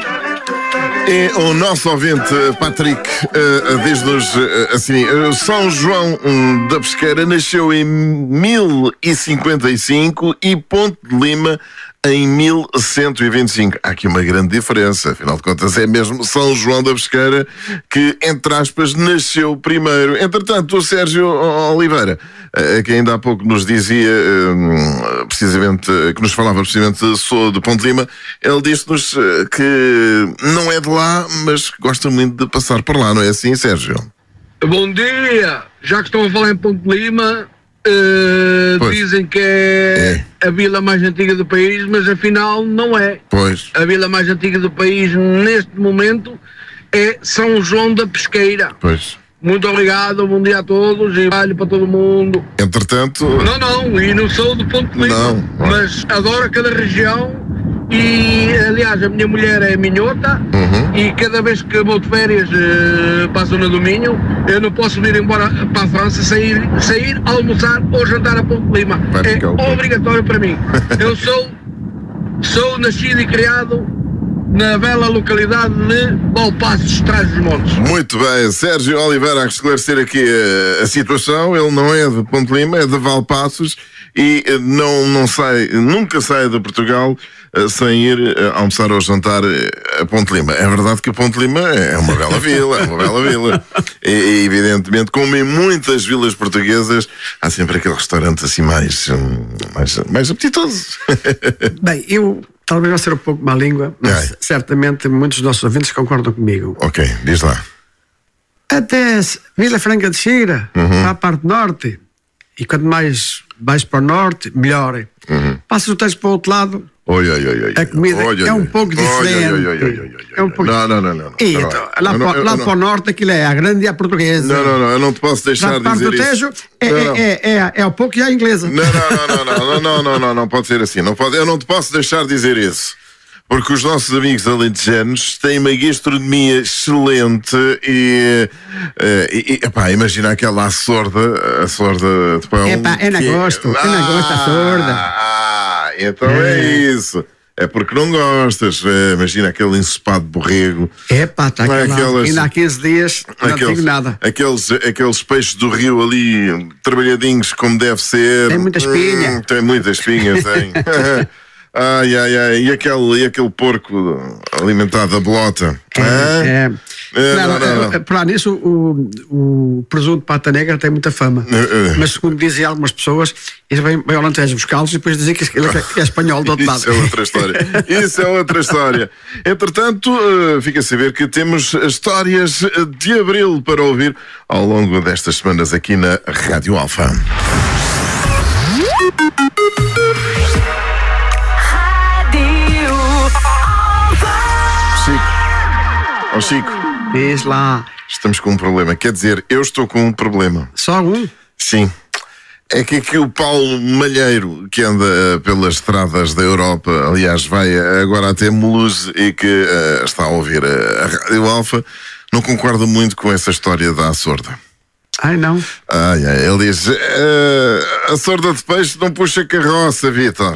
E o nosso ouvinte Patrick uh, diz-nos uh, assim: uh, São João um, da Pesqueira nasceu em mil e cinquenta e cinco e Ponte de Lima em mil cento e vinte e cinco. Há aqui uma grande diferença, afinal de contas é mesmo São João da Pesqueira que, entre aspas, nasceu primeiro. Entretanto, o Sérgio Oliveira, que ainda há pouco nos dizia, precisamente, que nos falava precisamente sobre Ponte Lima, ele disse-nos que não é de lá, mas gosta muito de passar por lá, não é assim, Sérgio? Bom dia! Já que estão a falar em Ponte Lima, uh, dizem que é, é a vila mais antiga do país, mas afinal não é. Pois. A vila mais antiga do país neste momento é São João da Pesqueira. Pois. Muito obrigado, bom dia a todos e valho para todo mundo. Entretanto... Não, não, e não sou do Ponte Lima, não, mas adoro cada região e, aliás, a minha mulher é minhota, uhum. E cada vez que vou de férias uh, para a zona do Minho, eu não posso vir embora para a França sair, sair almoçar ou jantar a Ponte Lima. É obrigatório para mim. Eu sou, sou nascido e criado na bela localidade de Valpaços, Trás-os-Montes. Muito bem, Sérgio Oliveira a esclarecer aqui a, a situação. Ele não é de Ponte Lima, é de Valpaços e não, não sai, nunca sai de Portugal uh, sem ir uh, almoçar ou jantar uh, a Ponte Lima. É verdade que a Ponte Lima é uma bela vila, é uma bela vila. E, e evidentemente, como em muitas vilas portuguesas, há sempre aquele restaurante assim mais, um, mais, mais apetitoso. Bem, eu... Talvez vai ser um pouco má língua, mas é. Certamente muitos dos nossos ouvintes concordam comigo. Ok, diz lá. Até Vila Franca de Xira, uhum. Para a parte norte, e quanto mais vais para o norte, melhor. Uhum. Passas o texto para o outro lado, oi, oi, oi, a comida oi, oi, é um pouco oi, diferente. Oi, oi, oi, oi, é um pouco... Não, não, não, não. E, não, então, não. lá, Eu para, não, lá não. para o norte aquilo é a grande e a portuguesa. Não, não, não, eu não te posso deixar de dizer isso. Tejo, é, não, não. É, é, é, é ao pouco e a inglesa. Não, não, não, não, não, não, não, não, não pode ser assim. Não pode, eu não te posso deixar de dizer isso. Porque os nossos amigos alentejanos têm uma gastronomia excelente e, e, e epá, imagina aquela a sorda, a sorda de pão. Epá, é na gosto, é na gosto a sorda. Ah, então é, é isso. É porque não gostas. É, imagina aquele ensopado de borrego. Epá, está aquelas, ainda há quinze dias não aqueles, digo nada. Aqueles, aqueles peixes do rio ali, trabalhadinhos como deve ser. Tem muita espinha. Hum, tem muita espinha, tem. Ai, ai, ai, e aquele, e aquele porco alimentado a bolota? É, é. É, não, não, não, não. Para nisso, o, o presunto de pata negra tem muita fama. É, é. Mas, segundo dizem algumas pessoas, ele vem, vem ao Alentejo buscá-los e depois dizem que, que, que é espanhol do outro lado. Isso é outra história. Isso é outra história. Entretanto, uh, fica a saber que temos histórias de abril para ouvir ao longo destas semanas aqui na Rádio Alfa. Rádio Alfa. Diz lá. Estamos com um problema. Quer dizer, eu estou com um problema. Só um? Sim. É que aqui o Paulo Malheiro, que anda uh, pelas estradas da Europa, aliás, vai uh, agora até Mulhouse e que uh, está a ouvir uh, a Rádio Alfa, não concorda muito com essa história da sorda. Ai, não. Ai, ai, ele diz, uh, a sorda de peixe não puxa carroça, Vítor.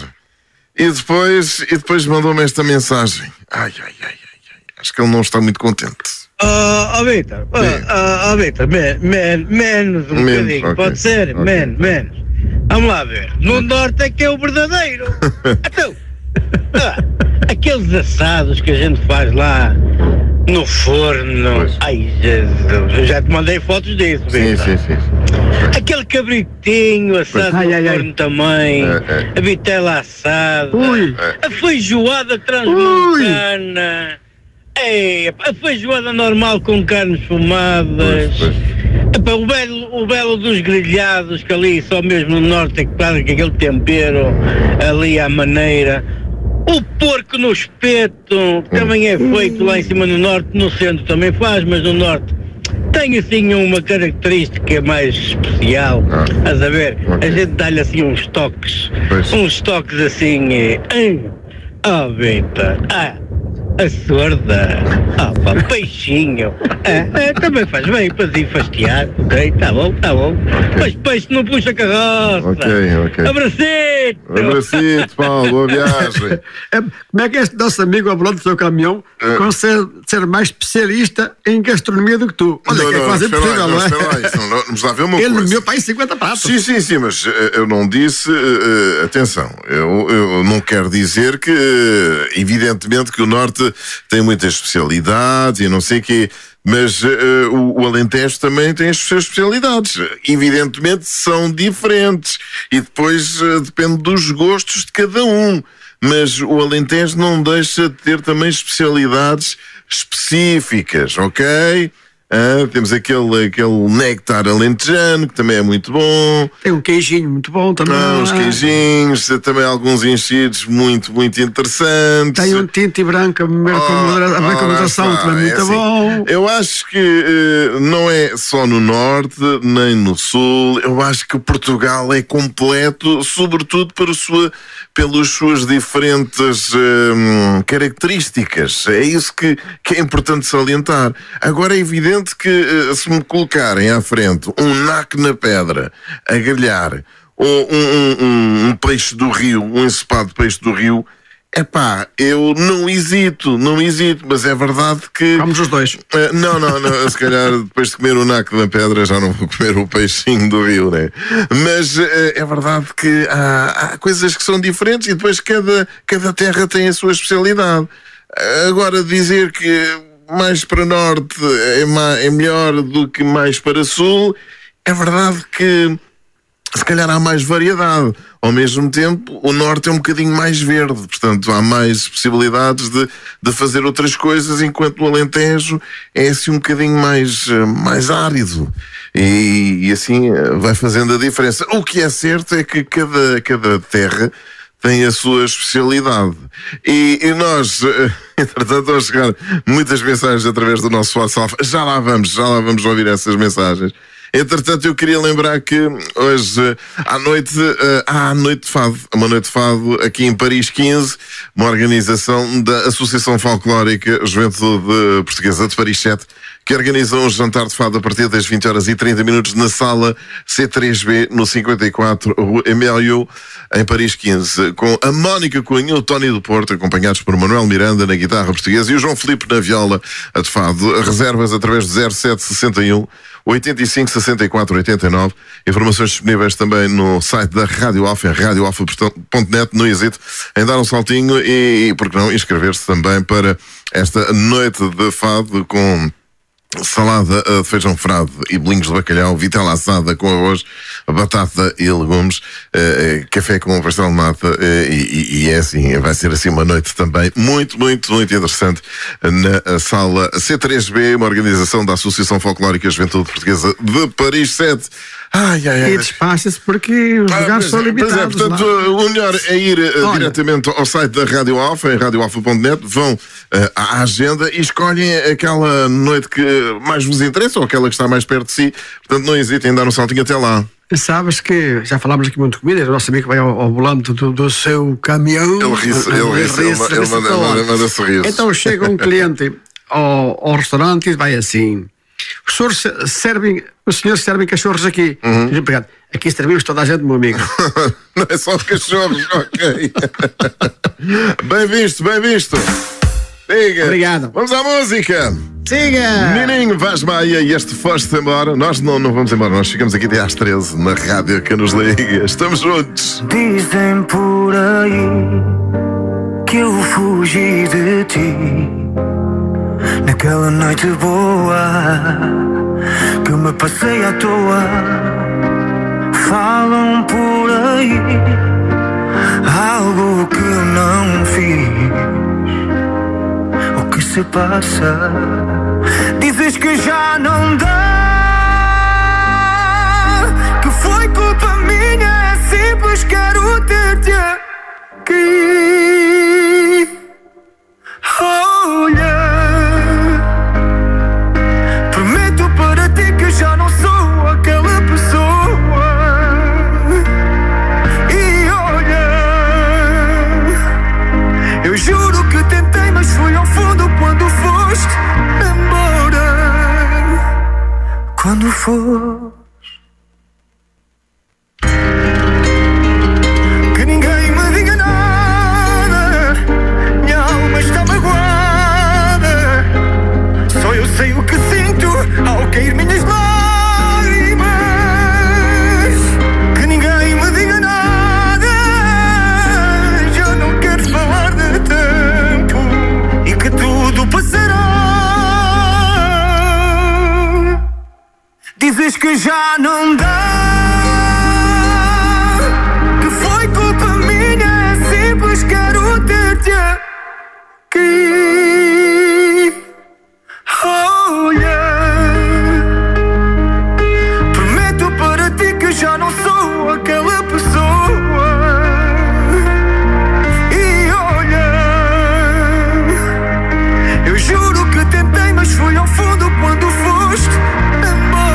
E depois, e depois mandou-me esta mensagem. Ai, ai, ai, ai, ai. Acho que ele não está muito contente. Ah, oh, Vitor, oh, oh, Vitor, men, men, menos um Menos, bocadinho, ok, pode ser? ok. Menos, menos. Vamos lá ver. No norte é que é o verdadeiro. Então, ah, aqueles assados que a gente faz lá no forno. Pois. Ai, Jesus, eu já te mandei fotos disso, Sim, Vitor. sim, sim. Aquele cabritinho assado Ai, no ai, ai. forno também, É, é. a vitela assada, Ui. a feijoada transmontana. Ei, a feijoada normal com carnes fumadas. Pois, pois. Epá, o, belo, o belo dos grelhados, que ali só mesmo no norte é que fazem aquele tempero ali à maneira. O porco no espeto também é feito lá em cima no norte, no centro também faz, mas no norte tem assim uma característica mais especial. Ah. Estás a ver? Ok. A gente dá-lhe assim uns toques, Pois. uns toques assim. eh, Ah, oh, Vitor, ah. A sorda, ah pá, peixinho, é, é, também faz bem para desenfastiar, ok, tá bom, tá bom, mas peixe não puxa carroça, Ok, ok. abracito, Abracito, Paulo, boa viagem. É, como é que este nosso amigo ao volante do seu caminhão É. consegue ser mais especialista em gastronomia do que tu? Olha, Não, que é não, quase espera impossível, lá, não é? espera lá, isso não- não- vamos lá ver uma Ele coisa. nomeou para aí cinquenta pratos. Sim, sim, sim, mas eh, eu não disse, eh, eh, atenção, eu, eu não quero dizer que, eh, evidentemente, que o Norte tem muitas especialidades e não sei o quê, mas eh, o, o Alentejo também tem as suas especialidades. Evidentemente são diferentes e depois eh, depende dos gostos de cada um, mas o Alentejo não deixa de ter também especialidades específicas, ok? Ah, temos aquele, aquele néctar alentejano, que também é muito bom. Tem um queijinho muito bom também. Ah, uns queijinhos, também alguns enchidos muito, muito interessantes. Tem um tinto e branca, mesmo com modera- bem com moderação, também é muito assim, bom. Eu acho que eh, não é só no Norte, nem no Sul. Eu acho que Portugal é completo, sobretudo para sua, pelas suas diferentes eh, características. É isso que, que é importante salientar. Agora é evidente que eh, se me colocarem à frente um naco na pedra a grelhar, ou um, um, um, um peixe do rio, um ensopado de peixe do rio, epá, eu não hesito, não hesito, mas é verdade que... Vamos os dois. Eh, não, não, não, se calhar depois de comer o naco na pedra já não vou comer o peixinho do rio, né? Mas eh, é verdade que há, há coisas que são diferentes e depois cada, cada terra tem a sua especialidade. Agora dizer que mais para norte é, ma- é melhor do que mais para sul, é verdade que se calhar há mais variedade. Ao mesmo tempo, o norte é um bocadinho mais verde, portanto há mais possibilidades de, de fazer outras coisas, enquanto o Alentejo é assim um bocadinho mais, eh, mais árido. E, e assim eh, vai fazendo a diferença. O que é certo é que cada, cada terra tem a sua especialidade. E, e nós, eh, entretanto, vão chegar muitas mensagens através do nosso WhatsApp. Já lá vamos, já lá vamos ouvir essas mensagens. Entretanto, eu queria lembrar que hoje à noite uh, há a Noite de Fado, uma Noite de Fado aqui em Paris quinze, uma organização da Associação Folclórica Juventude Portuguesa de Paris sete, que organiza um jantar de fado a partir das vinte horas e trinta minutos na sala C três B, no cinquenta e quatro, Rua Emélio, em Paris quinze, com a Mónica Cunha, o Tony do Porto, acompanhados por Manuel Miranda na guitarra portuguesa e o João Filipe na viola a de fado. Reservas através do zero sete sessenta e um, oitenta e cinco, sessenta e quatro, oitenta e nove. Informações disponíveis também no site da Rádio Alfa, em radio alfa ponto net. Não hesite em dar um saltinho e, e por que não, inscrever-se também para esta noite de fado com salada de feijão frade e bolinhos de bacalhau, vitela assada com arroz, batata e legumes, eh, café com pastel de nata, eh, e, e é assim, vai ser assim uma noite também muito, muito, muito interessante na sala C três B, uma organização da Associação Folclórica Juventude Portuguesa de Paris sete. Ai, ai, ai. E despacha-se porque os Ah, lugares pois são é, limitados. Pois é, portanto, lá. o melhor é ir uh, Olha. diretamente ao site da Rádio Alfa, em radio alfa ponto net, vão uh, à agenda e escolhem aquela noite que mais vos interessa ou aquela que está mais perto de si. Portanto, não hesitem em dar um saltinho até lá. Sabes que já falámos aqui muito de comida, o nosso amigo vai ao, ao volante do, do seu caminhão. Ele ri-se, ele ri-se, ele, ele, ele manda, manda, manda sorriso. Então chega um cliente ao, ao restaurante e vai assim: os senhores servem, os senhores servem cachorros aqui. Uhum. Diz, obrigado. Aqui servimos toda a gente, meu amigo. Não é só cachorros, ok. Bem visto, bem visto. Diga. Obrigado. Vamos à música. Siga! Nininho Vaz Maia e este foste embora. Nós não, não vamos embora, nós ficamos aqui até às treze na rádio que nos liga. Estamos juntos. Dizem por aí que eu fugi de ti naquela noite boa que me passei à toa. Falam por aí algo que eu não fiz. O que se passa? Dizes que já não dá, que foi culpa minha, é simples, quero ter-te aqui. Olha, prometo para ti que já não sou aquela pessoa. E olha, eu juro que tentei, mas fui ao fundo quando foste embora. Quando for que ninguém me diga nada, minha alma está magoada. Só eu sei o que sinto ao cair minhas lágrimas. Que ninguém me diga nada, já não quero falar de tempo e que tudo passará. Dizes que já não dá, que foi culpa minha, é simples, quero ter-te aqui. Olha, prometo para ti que já não sou aquela pessoa. E olha, eu juro que tentei, mas fui ao fundo quando foste embora.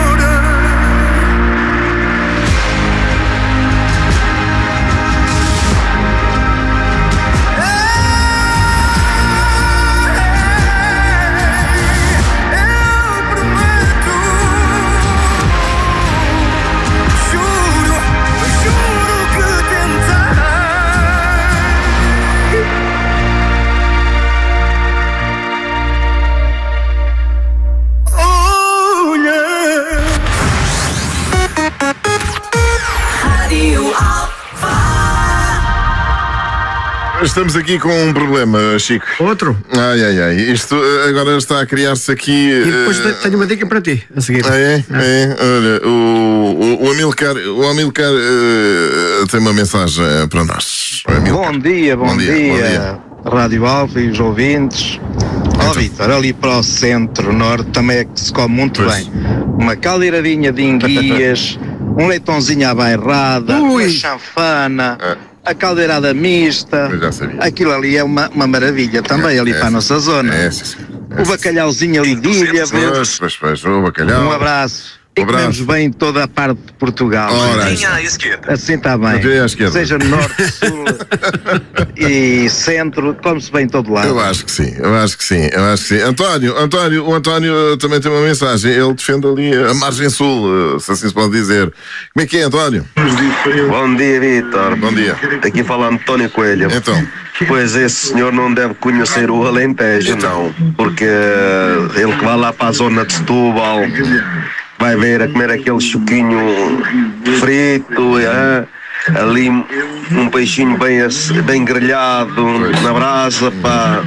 Estamos aqui com um problema, Chico. Outro? Ai, ai, ai. Isto uh, agora está a criar-se aqui. Uh... E depois te- tenho uma dica para ti a seguir. Ah, é? É? Olha, o, o, o Amilcar, o Amilcar uh, tem uma mensagem para nós. Bom dia, bom, Bom dia, dia, bom dia. Rádio Alfa e os ouvintes. Ó Vitor, ali para o centro-norte também é que se come muito Pois. bem. Uma caldeiradinha de enguias, um leitãozinho à bairrada, Ui. uma chanfana, Ah. a caldeirada mista. Eu já sabia. Aquilo ali é uma, uma maravilha também, ali É, para a sim. nossa zona. É, sim, sim. É, O sim. bacalhauzinho ali de ilha, Pois, pois, pois, o bacalhau. um abraço. E Um abraço. comemos bem em toda a parte de Portugal. Ora, Assim está bem. Até à esquerda. Seja norte, sul e centro, come-se bem em todo lado. Eu acho que sim, eu acho que sim, eu acho que sim. António, António, o António uh, também tem uma mensagem. Ele defende ali a margem sul, uh, se assim se pode dizer. Como é que é, António? Bom dia, Vitor. Bom dia. Aqui fala António Coelho. Então. Pois esse senhor não deve conhecer o Alentejo, não. Porque ele que vai lá para a zona de Setúbal vai ver a comer aquele choquinho frito, é? ali um peixinho bem, ass- bem grelhado na brasa, pá,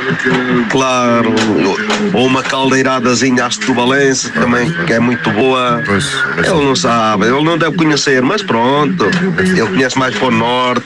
claro, ou uma caldeiradazinha às tubalense também, que é muito boa. Ele não sabe, ele não deve conhecer, mas pronto, ele conhece mais para o norte.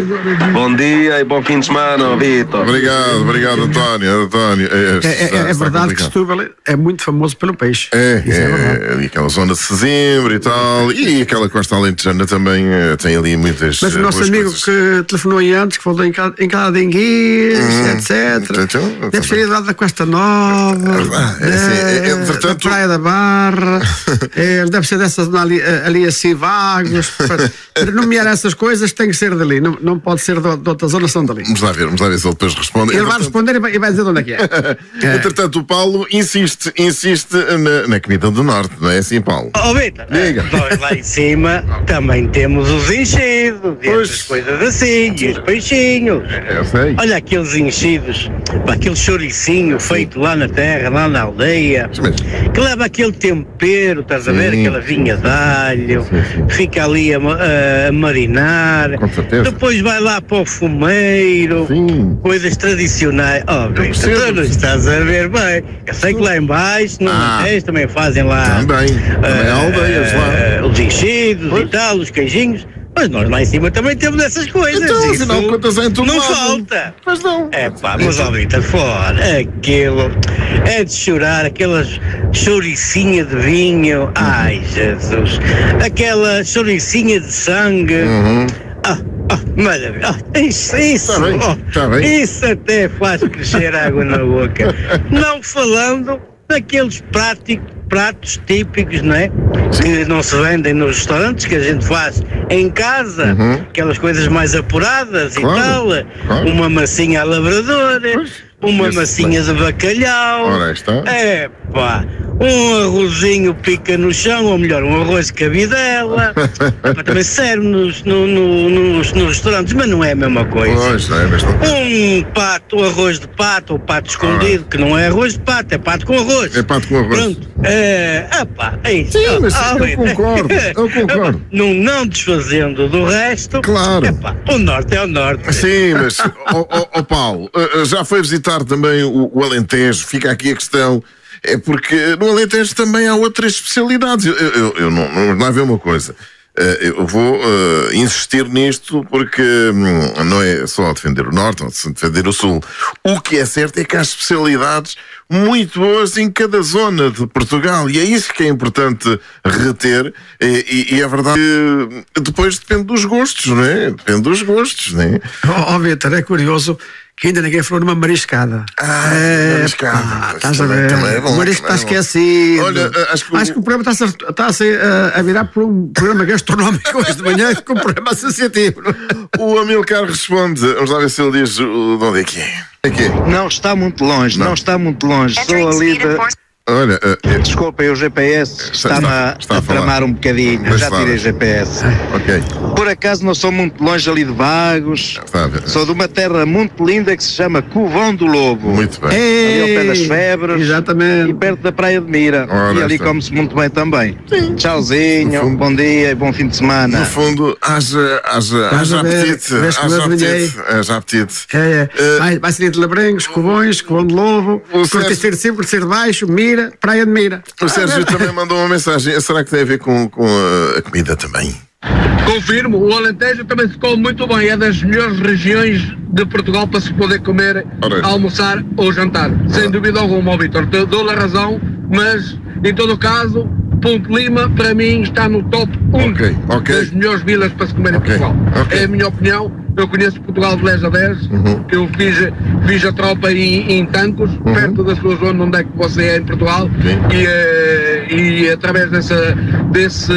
Bom dia e bom fim de semana, Vitor. Obrigado, obrigado, António. António. É, é, é, é verdade que Setúbal é muito famoso pelo peixe. É, é, é, e aquela zona de Sesimbra e tal, e aquela costa alentejana também uh, tem ali muitas. Mas o nosso boas amigo coisas. que telefonou aí antes, que falou em cada, em cada dengues, Hum, etcétera. então, Deve ser lá da Costa Nova, é, assim, é, é, da- portanto- da Praia da Barra, é, deve ser dessas zona ali, ali assim vagos. Para, para nomear essas coisas tem que ser dali, não, não pode ser de, de outra zona, são dali. Vamos lá ver, vamos lá ver se ele depois responde. Ele vai Entretanto- responder e vai, e vai dizer de onde é que é. É. Entretanto, o Paulo insiste, insiste na, na comida do Norte, não é assim, Paulo? Ó, Vitor, Diga. nós lá em cima também temos os enchidos, e essas coisas assim, e os peixinhos. Eu sei. Olha aqueles enchidos, pá, aquele chouricinho feito lá na terra, lá na aldeia, que leva aquele tempero, estás a ver? Sim. Aquela vinha de alho, fica ali a, ma- a- a marinar, depois vai lá para o fumeiro, coisas tradicionais. Oh, Vitor, tu não estás a ver bem. Eu sei que lá em baixo, no Ah. Alentejo, também fazem lá Também, também há aldeias lá. os enchidos e tal, os queijinhos. Mas nós lá em cima também temos essas coisas. Então, Isso afinal de contas, é em todo não lado. falta. Mas não. É pá, mas ó Vitor, fora. Aquilo é de chorar, aquelas chouricinha de vinho. Ai, Jesus. Aquela chouricinha de sangue. Uhum. Ah, ah, maravilha. Ah, isso, isso, Tá bem, oh, tá bem. isso até faz crescer água na boca. Não falando daqueles práticos, pratos típicos, não é? Que não se vendem nos restaurantes, que a gente faz em casa, aquelas coisas mais apuradas Claro, e tal. claro. Uma massinha à lavradora, uma esse massinha de bacalhau. Ora, aí está. É pá, um arrozinho pica no chão, ou melhor, um arroz de cabidela. Epá, também serve nos, no, no, nos, nos restaurantes, mas não é a mesma coisa. Pois, é a mesma coisa. Um pato, um arroz de pato, ou pato escondido, que não é arroz de pato, é pato com arroz. É pato com arroz. Pronto. É, epá, é isso. Sim, mas Ah, eu Vitor. concordo, eu concordo. Não, não desfazendo do resto. Claro. Epá, o norte é o norte. Sim, mas, ó ó, ó, Paulo, uh, uh, já foi visitar também o, o Alentejo? Fica aqui a questão. É porque no Alentejo também há outras especialidades. Eu, eu, eu, eu não, não lá ver uma coisa. Uh, eu vou uh, insistir nisto porque hum, não é só defender o Norte ou defender o Sul. O que é certo é que há especialidades muito boas em cada zona de Portugal e é isso que é importante reter. E, e, e é verdade que depois depende dos gostos, não é? Depende dos gostos, não é? Ó oh, Vitor, é curioso que ainda ninguém falou numa mariscada. Ah, é, mariscada. pá, estás a Também- ver? também é bom, o marisco está também é bom. esquecido. Olha, acho que o- acho que o programa está-se a, está-se a, a virar para um programa gastronómico hoje de manhã com um programa associativo. O Amilcar responde. Vamos lá ver se ele diz o, de onde é que é. É que é? Não está muito longe, não, está muito longe. Sou ali da. Olha, uh, Desculpem, o G P S está-me a, está a a falar. tramar um bocadinho. Deixa Já lá tirei ver. G P S. ok. Por acaso não sou muito longe ali de Vagos. Está a ver. Sou de uma terra muito linda que se chama Covão do Lobo. Muito bem. Ali ao pé das Febres. Exatamente. E perto da Praia de Mira. Ora, e ali está. come-se muito bem também. Tchauzinho, No fundo- bom dia e bom fim de semana. No fundo, haja, haja, Estás haja a ver? apetite. Vês como Haja eu adivinhei? apetite. Haja apetite. É, é. Uh, vai, vai ser de Labrengos, Covões, Covão de Lobo, Cortecer de Cima, Cortecer de Baixo, Mira, Praia de Mira. O Sérgio também mandou uma mensagem. Será que tem a ver com, com a, a comida também? Confirmo, o Alentejo também se come muito bem, é das melhores regiões de Portugal para se poder comer, Ora. almoçar ou jantar. Sem dúvida alguma, ó Vitor, te dou-lhe a razão, mas em todo o caso, Ponte Lima para mim está no top um Ok, ok. das melhores vilas para se comer Ok, em Portugal. ok. É a minha opinião, eu conheço Portugal de dez a dez, Uhum. eu fiz, fiz a tropa em, em Tancos, perto da sua zona onde é que você é em Portugal, e, eh, e através dessa, desse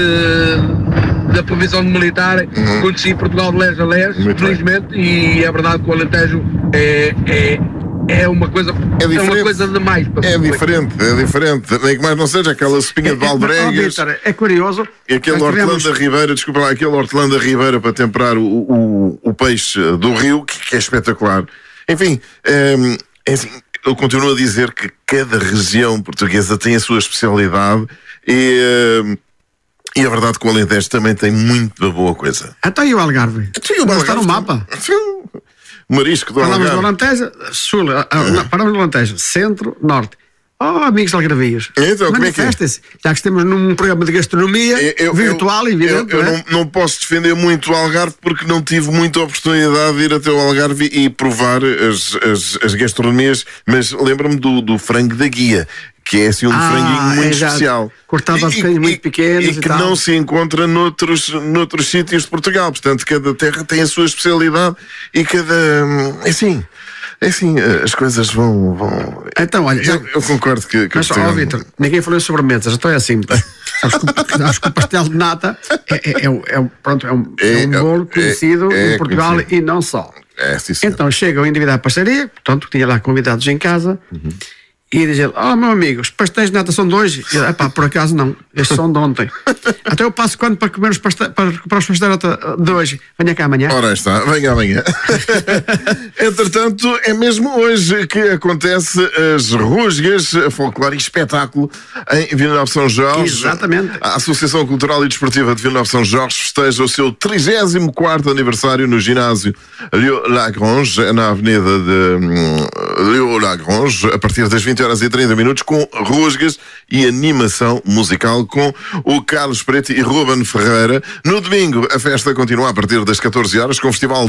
da provisão militar, conheci Portugal de dez a dez, Muito felizmente, e é verdade que o Alentejo é, é, é uma coisa É é uma diferente. coisa demais para É se comer. diferente, é diferente. Nem que mais não seja aquela espinha de Balbregas. Ó, Vitor, é curioso. E aquele nós hortelã tivemos- da Ribeira, desculpa lá, aquele hortelã da Ribeira para temperar o, o, o peixe do rio, que, que é espetacular. Enfim, hum, é assim, eu continuo a dizer que cada região portuguesa tem a sua especialidade e, hum, E a verdade que o Alentejo também tem muita boa coisa. Até aí o Algarve. Sim, o Não Algarve está no mapa. O marisco do Falamos do Algarve. Alentejo, sul, ah, não, paramos do Alentejo, centro, norte. Oh, amigos algarvios, Então, como é que é? manifestem-se. Já que estamos num programa de gastronomia Eu- virtual, eu, evidente. Eu, eu não é? não, não posso defender muito o Algarve porque não tive muita oportunidade de ir até o Algarve e provar as, as, as gastronomias, mas lembro-me do, do frango da guia, que é assim um Ah, franguinho muito exato. especial. Cortado aos E- bocadinhos e- muito pequenos E e que tal. não se encontra noutros, noutros sítios de Portugal. Portanto, cada terra tem a sua especialidade e cada. É assim. É assim, as coisas vão. vão... Então, olha, já- Eu, eu concordo que. que Mas, ó, Portugal- Vítor, ninguém falou sobre sobremesas, então é assim. Sabes que, acho que o pastel de nata é, é, é, um- é um- pronto, é um, é um É- bolo é- conhecido é em Portugal conhecido. e não só. É, sim, senhor. Então chega o indivíduo à pastelaria, portanto, tinha lá convidados em casa, e diz ele: Oh, meu amigo, os pastéis de nata são de hoje? E ele: Epá, por acaso não, estes são de ontem. Até eu passo quando para comer os pastéis, para recuperar os pastéis de nata de hoje? Venha cá amanhã. Ora está, venha amanhã. Entretanto, é mesmo hoje que acontece as Rusgas, folclore e espetáculo em Vila Nova de São Jorge. Exatamente. A Associação Cultural e Desportiva de Vila Nova de São Jorge festeja o seu trigésimo quarto aniversário no ginásio Léo Lagrange, na avenida de hum, Léo Lagrange, a partir das vinte horas e trinta minutos, com rusgas e animação musical com o Carlos Preto e Ruben Ferreira. No domingo, a festa continua a partir das catorze horas com o Festival